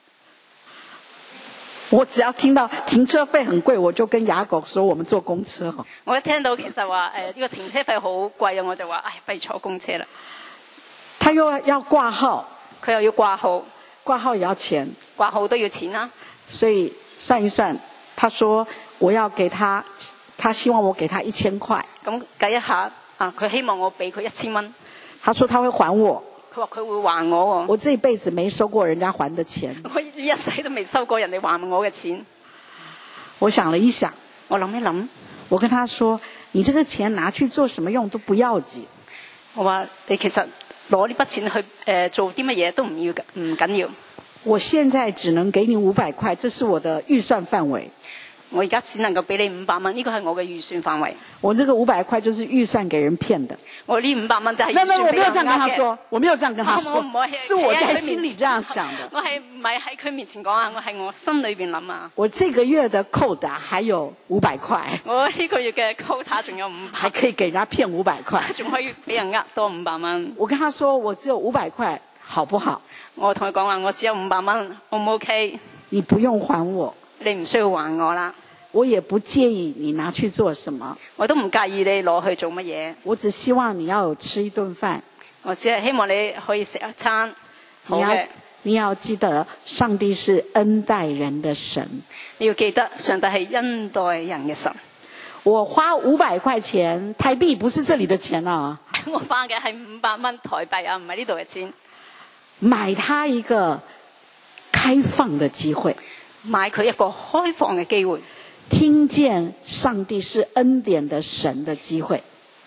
我只要聽到停車費很貴，我就跟雅各說我們坐公車。 我一聽到其實話誒呢個停車費好貴啊，我就話唉，不如坐公車啦。 他又要掛號， 佢又要掛號， 掛號也要錢， 掛號都要錢啦。 所以算一算，他說我要給他，他希望我給他一千塊。 咁計一下啊，佢希望我俾佢一千蚊。 他說他會還我。 佢話佢會還我喎。 我這一輩子沒收過人家還的錢。 我一世都未收過人哋還我嘅錢。 我想了一想， 我諗一諗， 我跟他說：你這個錢拿去做什麼用都不要緊。 我話你其實攞呢筆錢去誒、呃、做啲乜嘢都唔要嘅，唔緊要。 我現在只能給你五百塊，這是我的預算範圍。 我而家只能夠俾你五百蚊，呢個係我嘅預算範圍。 我這個五百塊就是預算給人騙的。 我呢五百蚊就係預算俾人呃嘅。 我沒有這樣跟他說，我沒有這樣跟他說， 我我是我在心裏這樣想的。 我係唔係喺佢面前講啊？我係我心裏邊諗啊。 我這個月的扣打還有五百塊。 我呢個月嘅 quota 仲有五百， 還可以給人家騙五百塊， 仲可以俾人呃多五百蚊。 我跟他說我只有五百塊，好不好？ 我同佢講話，我只有五百蚊，O 唔 OK？ 你不用還我， 你唔需要還我啦。 我也不介意你拿去做什麼， 我都唔介意你攞去做乜嘢。 我只希望你要有吃一頓飯， 我只係希望你可以食一餐好嘅。 你要你要記得，上帝是恩待人的神。 你要記得，上帝係恩待人嘅神。 我花五百塊錢台幣，不是這裡的錢啊！ 我花嘅係五百蚊台幣啊，唔係呢度嘅錢。 買他一個開放的機會， 買佢一個開放嘅機會。 聽見上帝是恩典的神的機會，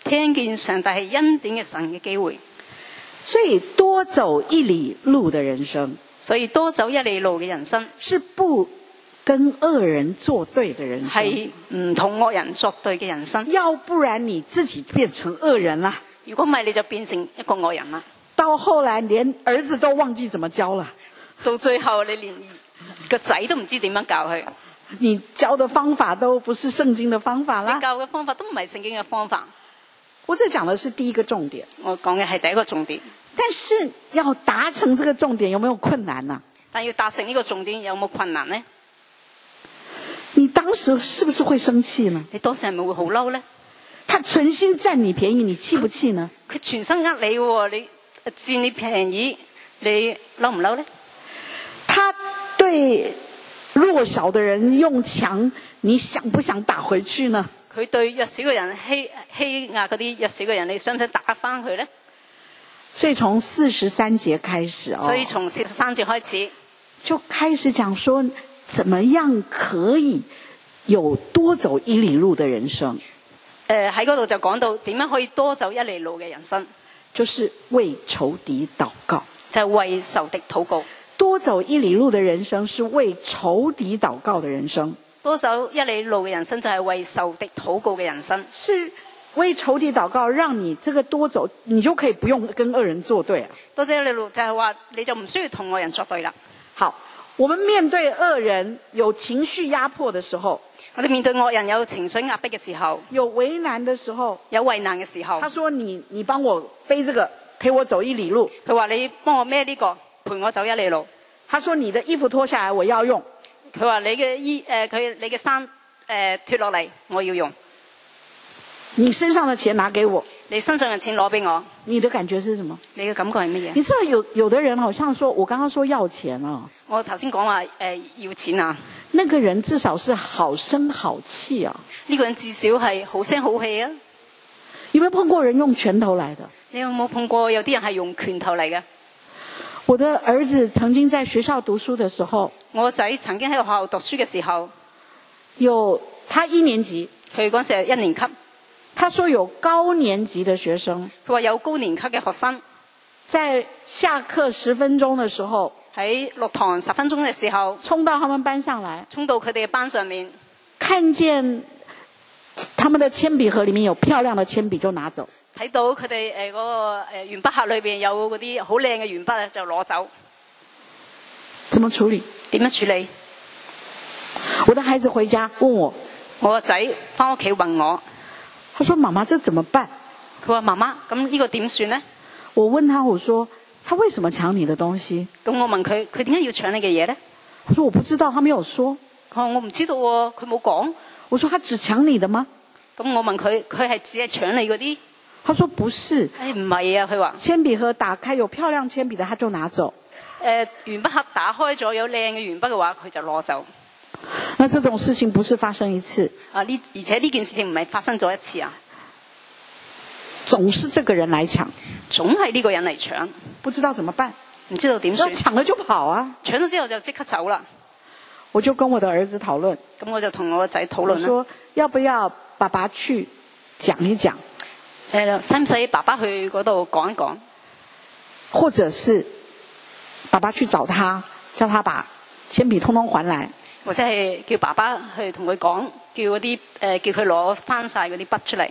聽見上帝係恩典嘅神嘅機會。所以多走一里路嘅人生，所以多走一里路嘅人生是不跟惡人作對嘅人生，係唔同惡人作對嘅人生。要不然你自己變成惡人啦，如果唔係你就變成一個惡人啦。到後來連兒子都忘記怎麼教了，到最後你連個仔都唔知點樣教佢。你教的方法都不是聖經的方法啦，你教嘅方法都唔係聖經嘅方法。我這講的是第一個重點，我講嘅係第一個重點。但是要達成這個重點有沒有困難呢？但要達成呢個重點有冇困難呢？你當時是不是會生氣呢？你當時係咪會好嬲呢？他存心佔你便宜，你氣不氣呢？佢全身呃你喎，你佔你便宜，你嬲唔嬲呢？他對弱小的人用強，你想不想打回去呢？佢對弱小嘅人欺欺壓嗰啲弱小嘅人，你想唔想打翻佢呢？所以從四十三節開始哦，所以從四十三節開始就開始講說，怎麼樣可以有多走一里路的人生。誒喺嗰度就講到點樣可以多走一里路嘅人生，就是為仇敵禱告，就係為仇敵禱告。多走一里路的人生是為仇敵禱告的人生。多走一里路嘅人生就係為仇敵禱告嘅人生，是為仇敵禱告，讓你這個多走，你就可以不用跟惡人作對啊。多走一里路就係話，你就唔需要同惡人作對啦。好，我們面對惡人有情緒壓迫的時候，我哋面對惡人有情緒壓迫嘅時候，有為難的時候，有為難嘅時候，他說你你幫我背這個，陪我走一里路。佢話你幫我孭呢個，陪我走一里路。他說你的衣服脫下來我要用。佢話你嘅衣誒，佢、呃、你嘅衫誒脫落嚟，我要用。你身上的錢拿給我，你身上嘅錢攞俾我。你的感覺是什麼？你嘅感覺係乜嘢？你知道有有的人好像說，我剛剛說要錢啊。我頭先講話誒要錢啊。那個人至少是好聲好氣啊。呢個人至少係好聲好氣啊。有冇有碰過人用拳頭來的？你有冇碰過有啲人係用拳頭嚟嘅？我的兒子曾經在學校讀書的時候，我仔曾經喺學校讀書嘅時候，有他一年級，佢嗰時係一年級。他說有高年級的學生，佢話有高年級嘅學生，在下課十分鐘的時候，喺落堂十分鐘嘅時候，衝到他們班上來，衝到佢哋嘅班上面，看見他們的鉛筆盒裏面有漂亮的鉛筆就拿走。睇到佢哋誒嗰個誒鉛筆盒裏邊有嗰啲好靚嘅鉛筆就攞走。怎麼處理？點樣處理？我的孩子回家問我，我個仔翻屋企問我，他說媽媽這怎麼辦？佢話媽媽咁呢個點算呢？我問他，我說他為什麼搶你的東西？咁我問佢，佢點解要搶你嘅嘢呢？我說我不知道，他沒有說。佢話我唔知道喎，佢冇講。我說他只搶你的嗎？咁我問佢，佢係只係搶你嗰啲？他說不是，誒唔係啊，佢話鉛筆盒打開有漂亮鉛筆的，他就拿走。誒鉛筆盒打開咗有靚嘅鉛筆嘅話，佢就攞走。那這種事情不是發生一次啊？呢而且呢件事情唔係發生咗一次啊，總是這個人來搶，總係呢個人嚟搶，不知道怎麼辦，唔知道點算。搶了就跑啊！搶咗之後就即刻走啦。我就跟我的兒子討論，咁我就同我個仔討論啦。我說要不要爸爸去講一講？係啦，使唔使爸爸去嗰度講一講？或者是爸爸去找他，叫他把鉛筆通通還來。或者係叫爸爸去同佢講，叫嗰啲誒，叫佢攞翻晒嗰啲筆出嚟。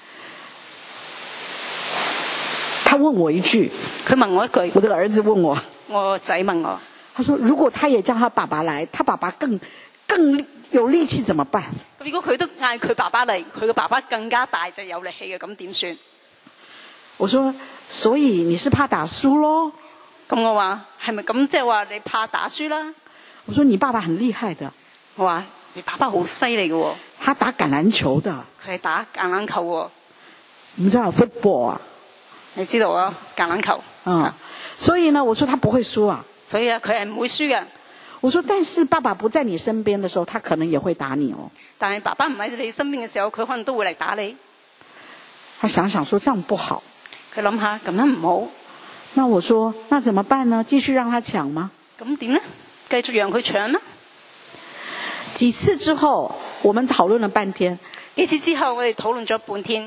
他問我一句，佢問我一句，我這個兒子問我，我仔問我，他說如果他也叫他爸爸來，他爸爸更更有力氣怎麼辦？如果佢都嗌佢爸爸嚟，佢個爸爸更加大隻有力氣嘅，咁點算？我說，所以你是怕打輸咯？咁我話係咪咁即係話你怕打輸啦？我說你爸爸很厲害的。我話你爸爸好犀利嘅，他打橄欖球的。佢係打橄欖球喎。唔知道 football 啊？你知道啊？橄欖球。嗯。所以呢，我說他不會輸啊。所以啊，佢係唔會輸嘅。我說，但是爸爸不在你身邊的時候，他可能也會打你哦。但係爸爸唔喺你身邊嘅時候，佢可能都會嚟打你。他想想說，這樣不好。佢諗下咁樣唔好。那我說，那怎麼辦呢？繼續讓他搶嗎？咁點呢？繼續讓佢搶呢？幾次之後，我們討論了半天。幾次之後，我哋討論咗半天。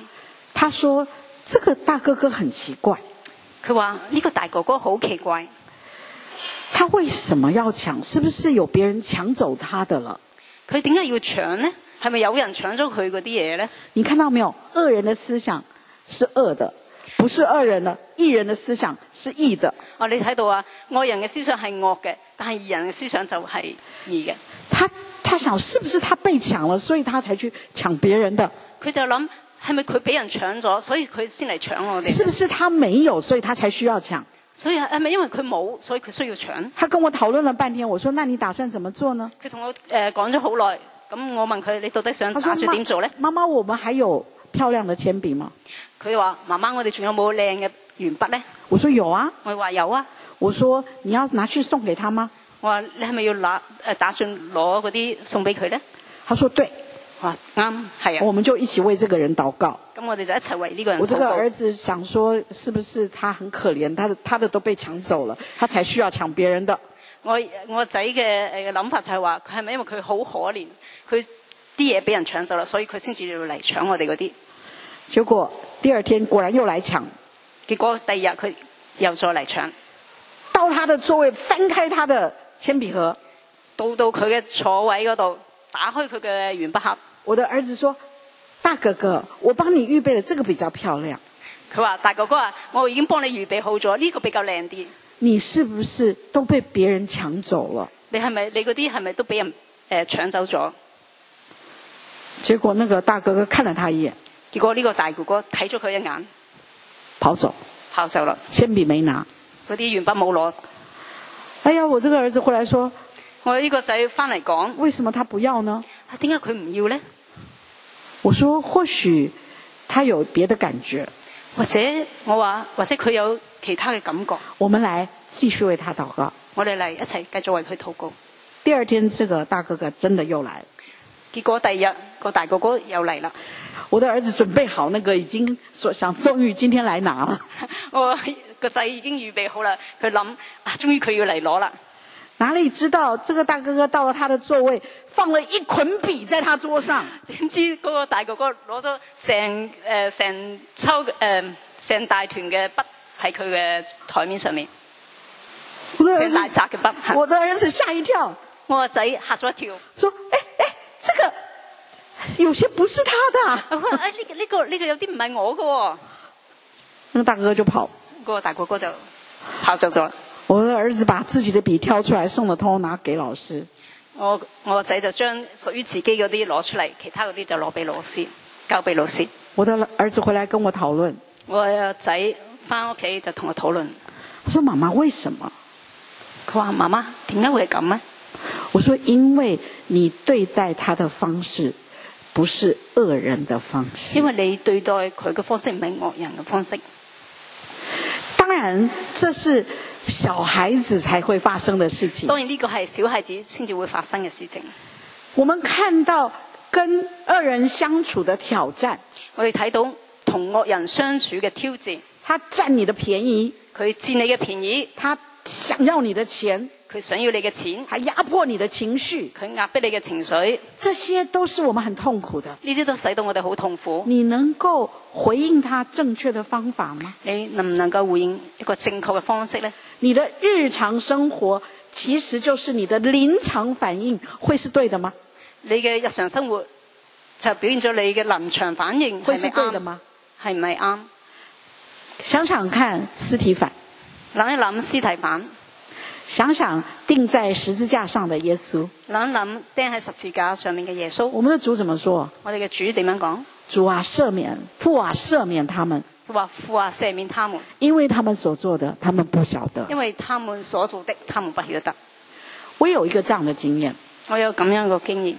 他說：這個大哥哥很奇怪。 佢話呢個大哥哥好奇怪， 他為什麼要搶？是不是有別人搶走他的了？ 佢點解要搶呢？係咪有人搶咗佢嗰啲嘢呢？ 你看到沒有？惡人的思想是惡的，不是惡人的；義人的思想是義的。 哦，你睇到啊，惡人嘅思想係惡嘅，但係義人嘅思想就係義嘅。 他他想，是不是他被搶了，所以他才去搶別人的？ 佢就諗，係咪佢俾人搶咗，所以佢先嚟搶我哋？ 是不是他沒有，所以他才需要搶？ 所以係咪因為佢冇，所以佢需要搶？ 他跟我討論了半天，我說：那你打算怎麼做呢？ 佢同我誒講咗好耐。咁我問佢：你到底想打算點做咧？ 媽媽，我們還有漂亮的鉛筆嗎？ 佢話：媽媽，我哋仲有冇靚嘅鉛筆咧？ 我說有啊。 我話有啊。 我說你要拿去送給他嗎？ 我話你係咪要拿誒打算攞嗰啲送俾佢咧？ 他說對。 哇，啱，係啊。 我們就一起為這個人禱告。 咁我哋就一齊為呢個人禱告。 我這個兒子想說，是不是他很可憐，他的他的都被搶走了，他才需要搶別人的？ 我我仔嘅誒諗法就係話，佢係咪因為佢好可憐，佢啲嘢俾人搶走啦，所以佢先至要嚟搶我哋嗰啲？ 結果第二天果然又來搶， 結果第二日佢又再嚟搶， 到他的座位翻開他的鉛筆盒， 到到佢嘅座位嗰度打開佢嘅鉛筆盒。 我的兒子說：大哥哥，我幫你預備了這個比較漂亮。 佢話：大哥哥啊，我已經幫你預備好咗，呢個比較靚啲。 你是不是都被別人搶走了？ 你係咪你嗰啲係咪都俾人誒搶走咗？ 結果那個大哥哥看了他一眼， 結果呢個大哥哥睇咗佢一眼， 跑走， 跑走了， 鉛筆沒拿， 嗰啲鉛筆冇攞。 哎呀，我這個兒子回來說， 我呢個仔翻嚟講， 為什麼他不要呢？ 點解佢唔要呢？ 我說或許他有別的感覺， 或者我話或者佢有其他嘅感覺。 我們來繼續為他禱告。 我哋嚟一齊繼續為佢禱告。 第二天，這個大哥哥真的又來了。 結果第二日個大哥哥又嚟啦。 我的兒子準備好那個已經說想終於今天來拿了。 我個仔已經預備好啦，佢諗啊，終於佢要嚟攞啦。 哪裡知道這個大哥哥到了他的座位，放了一捆筆在他桌上。 點知嗰個大哥哥攞咗成誒成抽誒成大團嘅筆喺佢嘅台面上面，成大扎嘅筆。 我的兒子嚇一跳， 我個仔嚇咗一跳， 說：誒誒，這個有些不是他的。 誒呢個呢個呢個有啲唔係我嘅喎。 那個大哥哥就跑， 嗰個大哥哥就跑走咗。 我的兒子把自己的筆挑出來，送了通拿給老師。 我我個仔就將屬於自己嗰啲攞出嚟，其他嗰啲就攞俾老師，交俾老師。 我的兒子回來跟我討論， 我個仔翻屋企就同我討論。 我說：媽媽，為什麼？ 佢話：媽媽，點解會係咁呢？ 我說：因為你對待他的方式不是惡人的方式。 因為你對待佢嘅方式唔係惡人嘅方式。 當然，這是小孩子才會發生的事情。 當然呢個係小孩子先至會發生嘅事情。 我們看到跟惡人相處的挑戰， 我哋睇到同惡人相處嘅挑戰。 他佔你的便宜， 佢佔你嘅便宜， 他想要你的錢， 佢想要你嘅錢， 還壓迫你的情緒， 佢壓迫你嘅情緒， 這些都是我們很痛苦的。 呢啲都使到我哋好痛苦。 你能夠回應他正確的方法嗎？ 你能唔能夠回應一個正確嘅方式呢？ 你的日常生活其實就是你的臨場反應，會是對的嗎？ 你嘅日常生活就表現咗你嘅臨場反應， 會是對的嗎？ 係唔係啱？ 想想看司提反， 諗一諗司提反， 想想釘在十字架上的耶穌， 諗一諗釘喺十字架上面嘅耶穌。 我們的主怎麼說？ 我哋嘅主點樣講？ 主啊，赦免，父啊，赦免他們。 佢話：父啊，赦免他們， 因為他們所做的，他們不曉得。 因為他們所做的，他們不曉得。 我有一個這樣的經驗， 我有咁樣嘅經驗。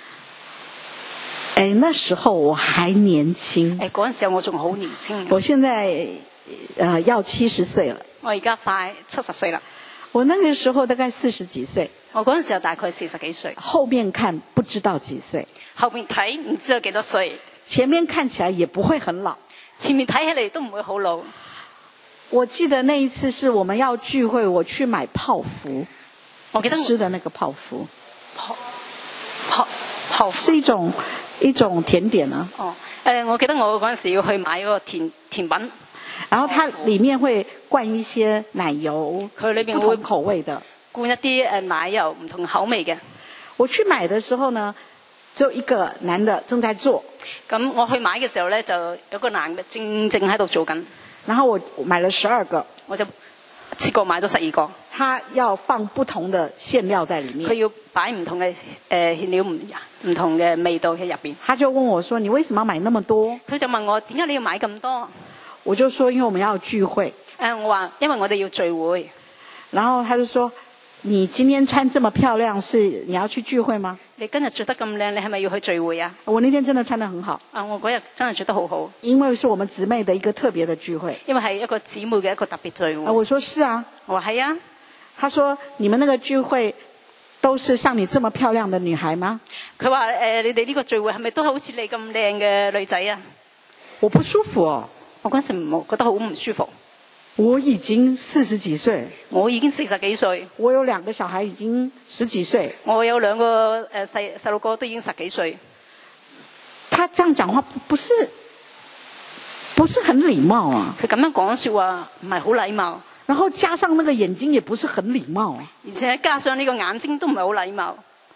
誒，那時候我還年輕。 誒，嗰陣時候我仲好年輕。 我現在，呃，要七十歲了。 我而家快七十歲啦。 我那個時候大概四十幾歲。 我嗰陣時候大概四十幾歲。 後面看不知道幾歲。 後面睇唔知道幾多歲。 前面看起來也不會很老。 前面睇起嚟都唔會好老。 我記得那一次是我們要聚會，我去買泡芙。我記得吃的那個泡芙。 泡泡泡芙是一種一種甜點啊。 哦，誒、呃，我記得我嗰陣時要去買嗰個甜甜品， 然後它裡面會灌一些奶油， 佢裏邊會不同口味的， 灌一啲誒奶油唔同口味嘅。 我去買的時候呢，就一個男的正在做。 咁我去買嘅時候咧，就有個男嘅正正喺度做緊。 然後我買了十二個， 我就切過買咗十二個。 他要放不同的餡料在裡面。 佢要擺唔同嘅誒餡料，唔唔同嘅味道喺入邊。 他就問我說：你為什麼要買那麼多？ 佢就問我點解你要買咁多？ 我就說因為我們要聚會。 誒，我話因為我哋要聚會。 然後他就說：你今天穿這麼漂亮，是你要去聚會嗎？ 你今日着得咁靚，你係咪要去聚會啊？ 我那天真的穿得很好。 啊，我嗰日真係着得好好。 因為是我們姊妹的一個特別的聚會。 因為係一個姊妹嘅一個特別聚會。 啊，我說是啊。 我話係啊。 他說：你們那個聚會都是像你這麼漂亮的女孩嗎？ 佢話誒，你哋呢個聚會係咪都好似你咁靚嘅女仔啊？ 我不舒服哦。 我嗰陣時唔覺得好唔舒服。 我已經四十幾歲， 我已經四十幾歲， 我有兩個小孩已經十幾歲， 我有兩個誒細細路哥都已經十幾歲。 他這樣講話不是不是很禮貌啊！ 佢咁樣講說話唔係好禮貌， 然後加上那個眼睛也不是很禮貌， 而且加上呢個眼睛都唔係好禮貌。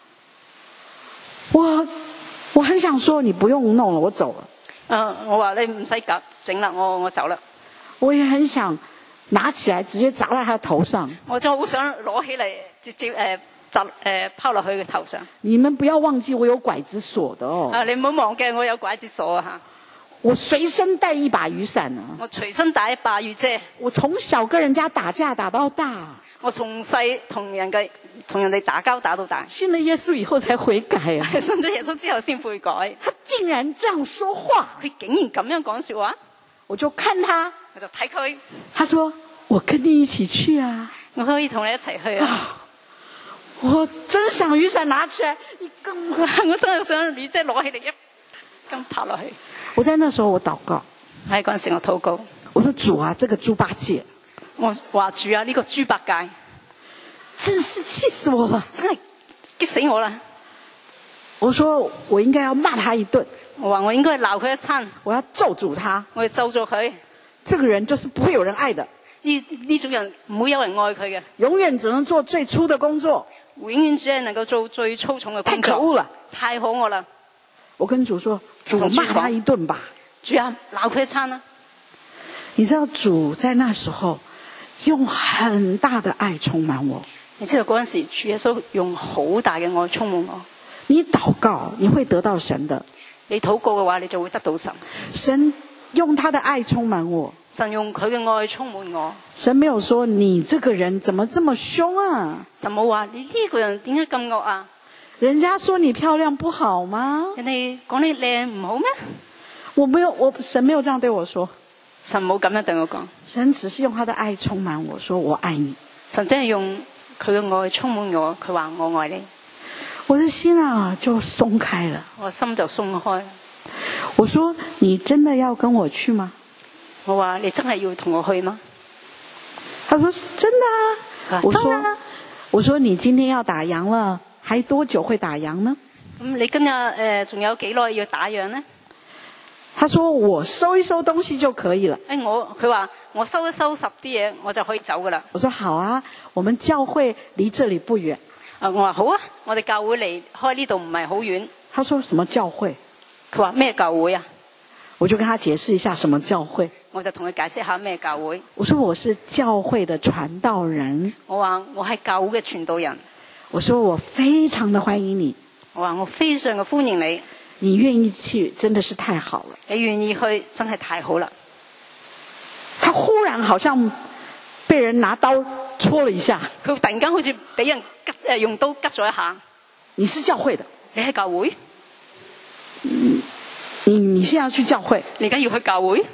我我很想說你不用弄了，我走了。 誒、呃，我話你唔使搞整啦，我我走啦。 我也很想拿起來直接砸在他頭上。 我就好想攞起嚟直接誒砸誒拋落去佢頭上。 你們不要忘記我有拐子鎖的哦。 啊，你唔好忘記我有拐子鎖啊吓。 我隨身帶一把雨傘啊。 我隨身帶一把雨遮。 我從小跟人家打架打到大。 我從細同人嘅同人哋打交打到大。 信了耶穌以後才悔改啊。 信咗耶穌之後先悔改。 他竟然這樣說話。 佢竟然咁樣講說話。 我就看他。 我就睇佢， 他說：我跟你一起去啊！ 我可以同你一齊去啊！ 啊我真想雨傘拿起來，一更， 我真係想雨遮攞起嚟一更拍落去。 我在那時候我禱告， 喺嗰陣時我禱告， 我說主啊，這個豬八戒， 我話主啊，呢、這個豬八戒， 真是氣死我了， 真係激死我啦！ 我說我應該要罵他一頓。 我話我應該鬧佢一餐， 我要咒詛他， 我要咒咗佢。 這個人就是不會有人愛的， 呢呢種人唔會有人愛佢嘅， 永遠只能做最粗的工作， 永遠只係能夠做最粗重嘅工作。 太可惡了， 太可惡啦！ 我跟主說，主罵他一頓吧， 主啊，鬧佢一餐啦。 你知道主在那時候用很大的愛充滿我， 你知道嗰陣時主耶穌用好大嘅愛充滿我。 你禱告你會得到神的。 你禱告嘅話，你就會得到神。 神用他的愛充滿我。 神用佢嘅愛充滿我。 神沒有說你這個人怎麼這麼兇啊？ 神冇話你呢個人點解咁惡啊？ 人家說你漂亮不好嗎？ 人哋講你靚唔好咩？ 我沒有，我神沒有這樣對我說。 神冇咁樣對我講。神只是用他的愛充滿我，說我愛你。 神真係用佢嘅愛充滿我，佢話我愛你。 我的心啊就鬆開了， 我心就鬆開。 我說你真的要跟我去嗎？ 我話你真係要同我去嗎？ 他說真的啊。我說我說你今天要打烊了，還多久會打烊呢？ 咁你今日誒仲有幾耐要打烊呢？ 他說我收一收東西就可以了。 誒我佢話我收一收拾啲嘢我就可以走噶啦。 我說好啊，我們教會離這裡不遠。 我話好啊，我哋教會離開呢度唔係好遠。 他說什麼教會？ 佢話咩教會啊？ 我就跟他解釋一下什麼教會。 我就同佢解釋下咩教會。 我說我是教會的傳道人。 我話我係教會嘅傳道人。 我說我非常的歡迎你。 我話我非常嘅歡迎你。 你願意去真的是太好了。 你願意去真係太好啦。 他忽然好像被人拿刀戳了一下。 佢突然間好似俾人吉誒用刀吉咗一下。 你是教會的？ 你係教會？ 你你你現在要去教會？ 你而家要去教會？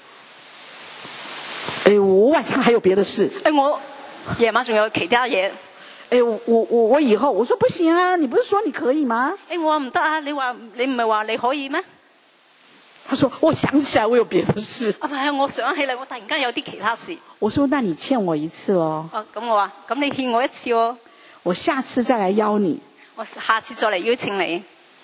誒，我晚上還有別的事。 誒，我夜晚仲有其他嘢。 誒，我我我以後，我說不行啊，你不是說你可以嗎？ 誒，我話唔得啊，你話你唔係話你可以咩？ 他說我想起來我有別的事。 啊，係啊，我想起嚟，我突然間有啲其他事。 我說那你欠我一次咯。 啊，咁我話咁你欠我一次哦。 我下次再來邀你。 我下次再嚟邀請你。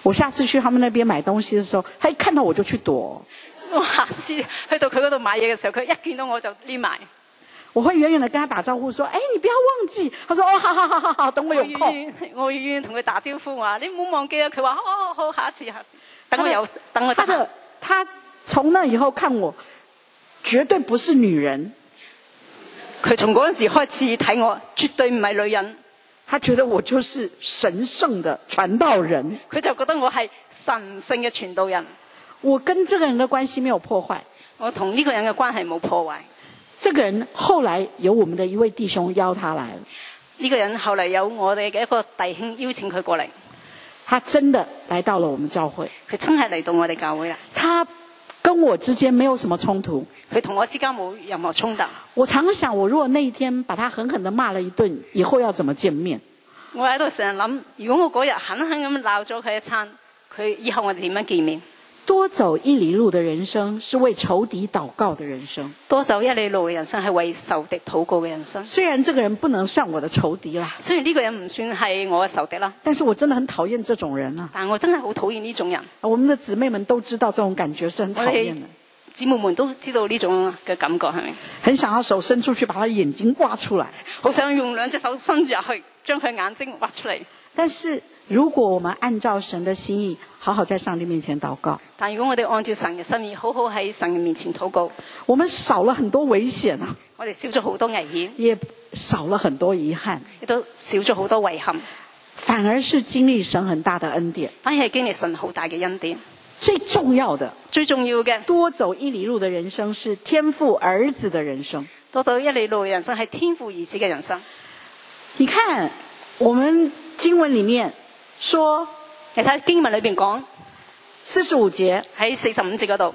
我下次去他們那邊買東西的時候，他一看到我就去躲。 我下次去到佢嗰度買嘢嘅時候，佢一見到我就匿埋。 我會遠遠地跟他打招呼，說：哎，你不要忘記。他說：哦，好好好好好，等我有空。 我遠遠同佢打招呼話：你唔好忘記啊。佢話：好好好，下一次下次。等我有，等我得閒。 他從那以後看我，絕對不是女人。 佢從嗰陣時開始睇我，絕對唔係女人。 他覺得我就是神聖的傳道人。 佢就覺得我係神聖嘅傳道人。 我跟這個人的關係沒有破壞。 我同呢個人嘅關係冇破壞。 這個人後來有我們的一位弟兄邀他來了。 呢個人後來有我哋嘅一個弟兄邀請佢過嚟。 他真的來到了我們教會。 佢真係嚟到我哋教會啦。 他跟我之間沒有什麼衝突。 佢同我之間冇任何衝突。 我常想，我如果那一天把他狠狠地罵了一頓，以後要怎麼見面？ 我喺度成日諗，如果我嗰日狠狠咁鬧咗佢一餐，佢以後我哋點樣見面？ 多走一里路的人生是為仇敵禱告的人生。 多走一里路嘅人生係為仇敵禱告嘅人生。 雖然這個人不能算我的仇敵啦， 雖然呢個人唔算係我嘅仇敵啦， 但是我真的很討厭這種人啊。 但我真係好討厭呢種人。 我們的姊妹們都知道這種感覺是很討厭的。 姊妹們都知道呢種嘅感覺係咪？ 很想要手伸出去把他眼睛挖出來， 好想用兩隻手伸入去將佢眼睛挖出嚟。 但是如果我們按照神的心意，好好在上帝面前禱告， 但如果我哋按照神嘅心意，好好喺神嘅面前禱告， 我們少了很多危險啊！ 我哋少咗好多危險， 也少了很多遺憾， 亦都少咗好多遺憾， 反而是經歷神很大的恩典， 反而係經歷神好大嘅恩典。 最重要的， 最重要嘅， 多走一里路的人生是天父兒子的人生。 多走一里路嘅人生係天父兒子嘅人生。 你看，我們經文裏面說， 你睇經文裏邊講四十五節， 喺四十五節嗰度，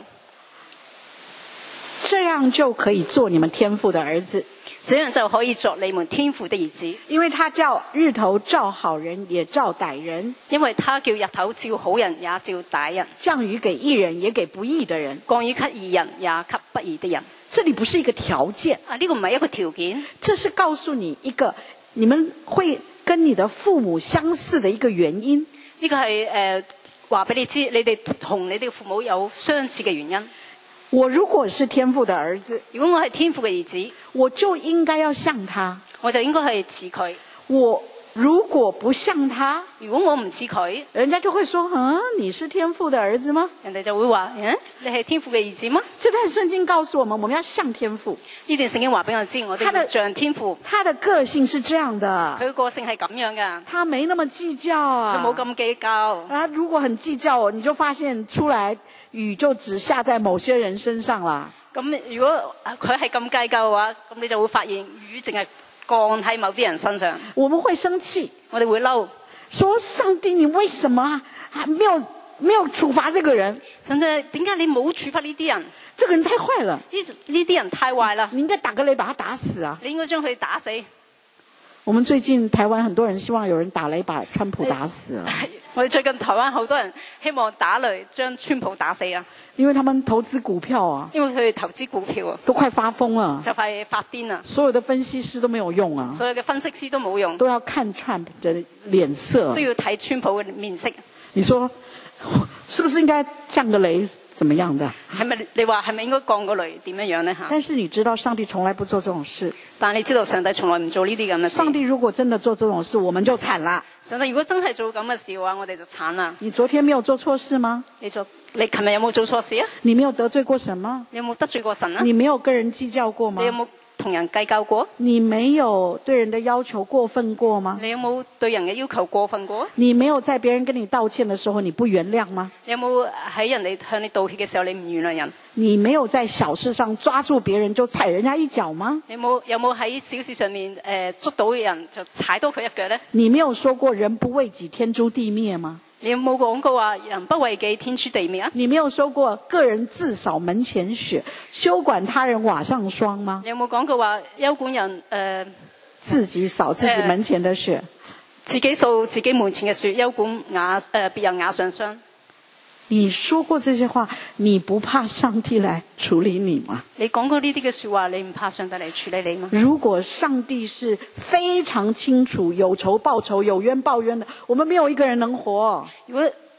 這樣就可以做你們天父的兒子。 這樣就可以作你們天父的兒子， 因為他叫日頭照好人也照歹人， 因為他叫日頭照好人也照歹人， 降雨給義人也給不義的人， 降雨給義人也給不義的人。 這裡不是一個條件啊，呢個唔係一個條件， 這是告訴你一個你們會跟你的父母相似的一個原因。 呢個係誒話俾你知，你哋同你哋父母有相似嘅原因。 我如果是天父的兒子， 如果我係天父嘅兒子， 我就應該要像他， 我就應該係似佢。 我如果不像他， 如果我唔似佢， 人家就會說：嗯，你是天父的兒子嗎？ 人哋就會話：嗯，你係天父嘅兒子嗎？ 這段聖經告訴我們，我們要像天父。 呢段聖經話俾我知，我哋要像天父。 他的個性是這樣的， 佢個性係咁樣噶。 他沒那麼計較啊， 佢冇咁計較。 他如果很計較，你就發現出來雨就只下在某些人身上啦。 咁如果佢係咁計較嘅話，咁你就會發現雨淨係降喺某啲人身上。 我們會生氣， 我哋會嬲， 說上帝，你為什麼還沒有沒有處罰這個人？ 上帝，點解你冇處罰呢啲人？ 這個人太壞了， 呢呢啲人太壞啦！ 你應該打個雷把他打死啊！ 你應該將佢打死。 我們最近台灣很多人希望有人打雷把川普打死了。 我哋最近台灣好多人希望打雷將川普打死啊！ 因為他們投資股票啊， 因為佢哋投資股票啊， 都快發瘋了， 就快發癲啦！ 所有的分析師都沒有用啊， 所有嘅分析師都冇用， 都要看 Trump 的臉色， 都要睇川普嘅面色。 你說是不是應該降個雷怎麼樣的？ 係咪你話係咪應該降個雷點樣樣呢？吓！ 但是你知道上帝從來不做這種事， 但你知道上帝從來唔做呢啲咁嘅事。 上帝如果真的做這種事，我們就慘啦。 上帝如果真係做咁嘅事嘅話，我哋就慘啦。 你昨天沒有做錯事嗎？ 你做你琴日有冇做錯事啊？ 你沒有得罪過神嗎？ 你有冇得罪過神啊？ 你沒有跟人計較過嗎？ 你有冇同人計較過？ 你沒有對人的要求過分過嗎？ 你有冇對人嘅要求過分過？ 你沒有在別人跟你道歉的時候你不原諒嗎？ 你有冇喺人哋向你道歉嘅時候你唔原諒人？ 你沒有在小事上抓住別人就踩人家一腳嗎？ 你有冇有冇喺小事上面誒、呃、捉到嘅人就踩多佢一腳呢？ 你沒有說過人不為己天誅地滅嗎？ 你有冇講過話人不為己天誅地滅啊？ 你沒有說過個人自掃門前雪，休管他人瓦上霜嗎？ 你有冇講過話休管人誒、呃、 自己掃自己門前的雪，呃、 自己掃自己門前嘅雪，休管瓦誒別人瓦上霜？ 你說過這些話，你不怕上帝來處理你嗎？ 你講過呢啲嘅說話，你唔怕上帝嚟處理你嗎？ 如果上帝是非常清楚有仇報仇、有冤報冤的，我們沒有一個人能活。 如果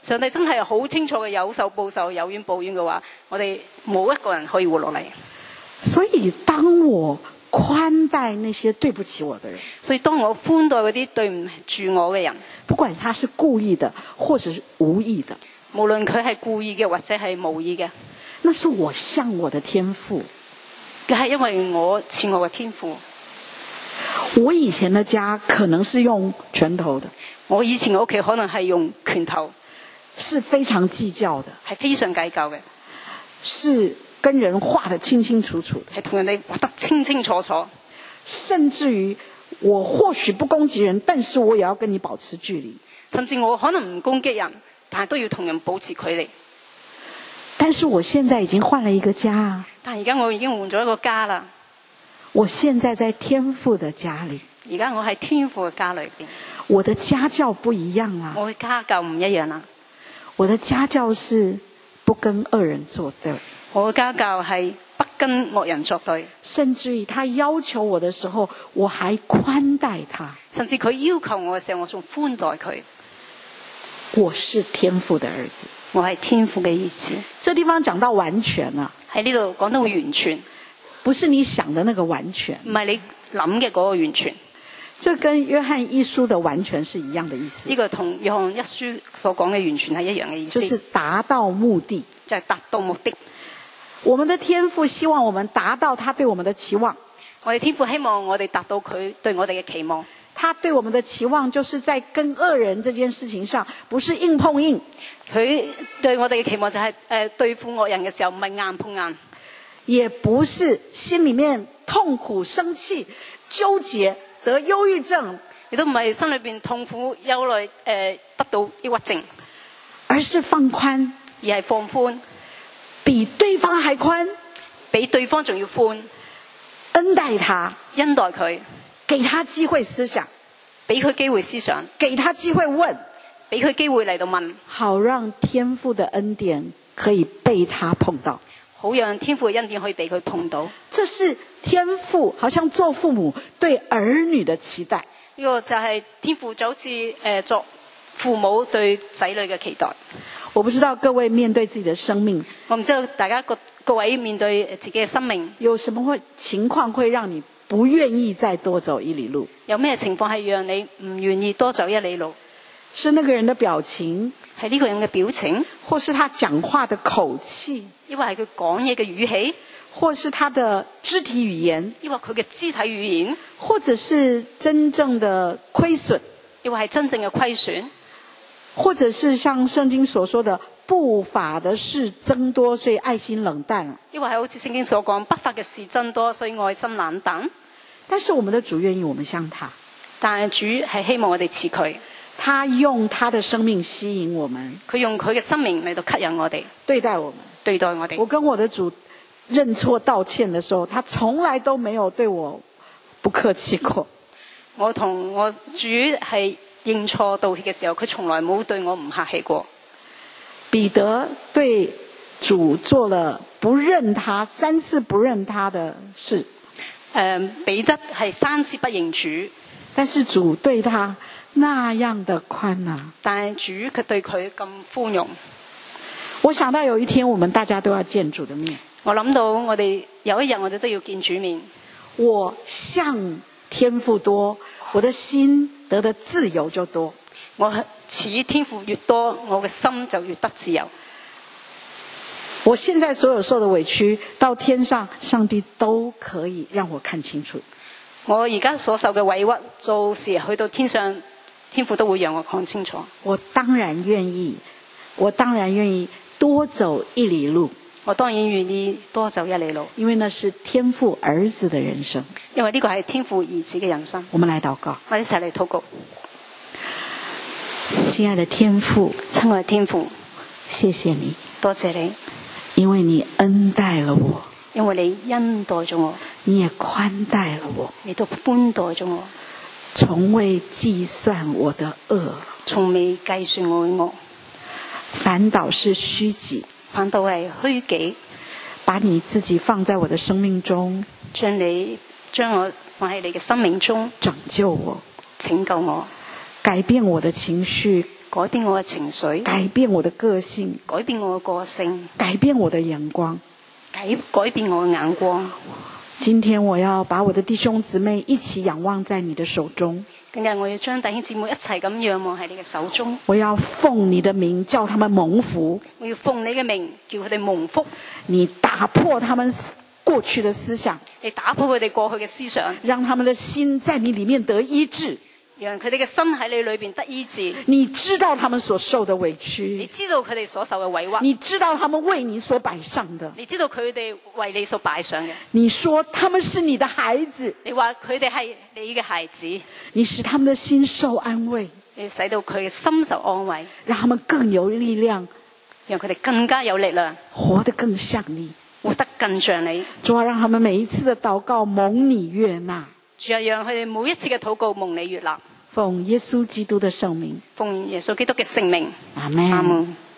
上帝真係好清楚嘅有仇報仇、有冤報冤嘅話，我哋冇一個人可以活落嚟。 所以當我寬待那些對不起我的人， 所以當我寬待嗰啲對唔住我嘅人， 不管他是故意的或者是無意的， 無論佢係故意嘅或者係無意嘅， 那是我向我的天父， 係因為我似我嘅天父。 我以前的家可能是用拳頭的， 我以前嘅屋企可能係用拳頭， 是非常計較的， 係非常計較嘅， 是跟人畫得清清楚楚的， 係同人哋畫得清清楚楚， 甚至於我或許不攻擊人，但是我也要跟你保持距離。 甚至我可能唔攻擊人，但係都要同人保持距離。 但是我現在已經換了一個家， 但而家我已經換咗一個家啦。 我現在在天父的家裏， 而家我喺天父嘅家裏邊。 我的家教不一樣啦， 我嘅家教唔一樣啦。 我的家教是不跟惡人作對， 我嘅家教係不跟惡人作對。 甚至於他要求我的時候，我還寬待他。 甚至佢要求我嘅時候，我仲寬待佢。 我是天父的兒子， 我係天父嘅兒子。 這地方講到完全啦， 喺呢度講到完全， 不是你想的那個完全， 唔係你諗嘅嗰個完全。 這跟約翰一書的完全是一樣的意思。 呢個同約翰一書所講嘅完全係一樣嘅意思， 就是達到目的， 就係達到目的。 我們的天父希望我們達到他對我們的期望。 我哋天父希望我哋達到佢對我哋嘅期望。 他對我們的期望就是在跟惡人這件事情上，不是硬碰硬。 佢對我哋嘅期望就係、是、誒、呃、對付惡人嘅時候唔係硬碰硬， 也不是心裏面痛苦、生氣、糾結、得憂鬱症， 亦都唔係心裏邊痛苦、憂慮誒得到抑鬱症， 而是放寬， 而係放寬， 比對方還寬， 比對方仲要寬， 恩待他， 恩待佢， 給他機會思想， 俾佢機會思想， 給他機會問， 俾佢機會嚟到問， 好讓天父的恩典可以被他碰到， 好讓天父嘅恩典可以俾佢碰到。 這是天父好像做父母對兒女的期待。 呢個就係天父就好似誒作父母對仔女嘅期待。 我不知道各位面對自己的生命， 我唔知道大家各各位面對自己嘅生命有什麼會情況會讓你不願意再多走一里路？ 有咩情況係讓你唔願意多走一里路？ 是那個人的表情， 係呢個人嘅表情， 或是他講話的口氣， 抑或係佢講嘢嘅語氣， 或是他的肢體語言， 抑或佢嘅肢體語言， 或者是真正的虧損， 抑或係真正嘅虧損， 或者是像聖經所說的不法的事增多，所以愛心冷淡， 抑或係好似聖經所講不法嘅事增多，所以愛心冷淡。 但是我們的主願意我們像他， 但係主係希望我哋似佢， 他用他的生命吸引我們， 佢用佢嘅生命嚟到吸引我哋， 對待我們， 對待我哋。 我跟我的主認錯道歉的時候，他從來都沒有對我不客氣過。 我同我主係認錯道歉嘅時候，佢從來冇對我唔客氣過。 彼得對主做了不認他三次不認他的事。 誒、呃，彼得係三次不認主， 但是主對他那樣的寬啊！ 但係主佢對佢咁寬容。 我想到有一天我們大家都要見主的面。 我諗到我哋有一日我哋都要見主面。 我向天父多，我的心得的自由就多。 我似天父越多，我嘅心就越得自由。 我現在所有受的委屈，到天上上帝都可以讓我看清楚。 我而家所受嘅委屈，做事去到天上，天父都會讓我看清楚。 我當然願意，我當然願意多走一里路。 我當然願意多走一里路， 因為那是天父兒子的人生。 因為呢個係天父兒子嘅人生。 我們來禱告， 我哋一齊嚟禱告。 親愛的天父， 親愛的天父， 謝謝你， 多謝你。 因為你恩待了我， 因為你恩待咗我， 你也寬待了我， 你都寬待咗我， 從未計算我的惡， 從未計算我嘅惡， 反倒是虛己， 反倒係虛己， 把你自己放在我的生命中， 將你將我放喺你嘅生命中， 拯救我， 拯救我， 改變我的情緒， 改變我嘅情緒， 改變我的個性， 改變我嘅個性， 改變我的眼光， 改改變我嘅眼光。 今天我要把我的弟兄姊妹一起仰望在你的手中。 今日我要將弟兄姊妹一齊咁仰望喺你嘅手中。 我要奉你的名叫他們蒙福。 我要奉你嘅名叫佢哋蒙福。 你打破他們過去的思想， 你打破佢哋過去嘅思想， 讓他們的心在你裏面得醫治。 讓佢哋嘅心喺你裏邊得醫治。 你知道他們所受的委屈， 你知道佢哋所受嘅委屈， 你知道他們為你所擺上的， 你知道佢哋為你所擺上嘅。 你說他們是你的孩子， 你話佢哋係你嘅孩子， 你使他們的心受安慰， 你使到佢嘅心受安慰， 讓他們更有力量， 讓佢哋更加有力量， 活得更像你， 活得更像你。 主啊，讓他們每一次的禱告蒙你悅納， 主啊，讓佢哋每一次嘅禱告蒙你悅納。 奉耶穌基督的聖名， 奉耶穌基督嘅聖名， 阿們。 阿們。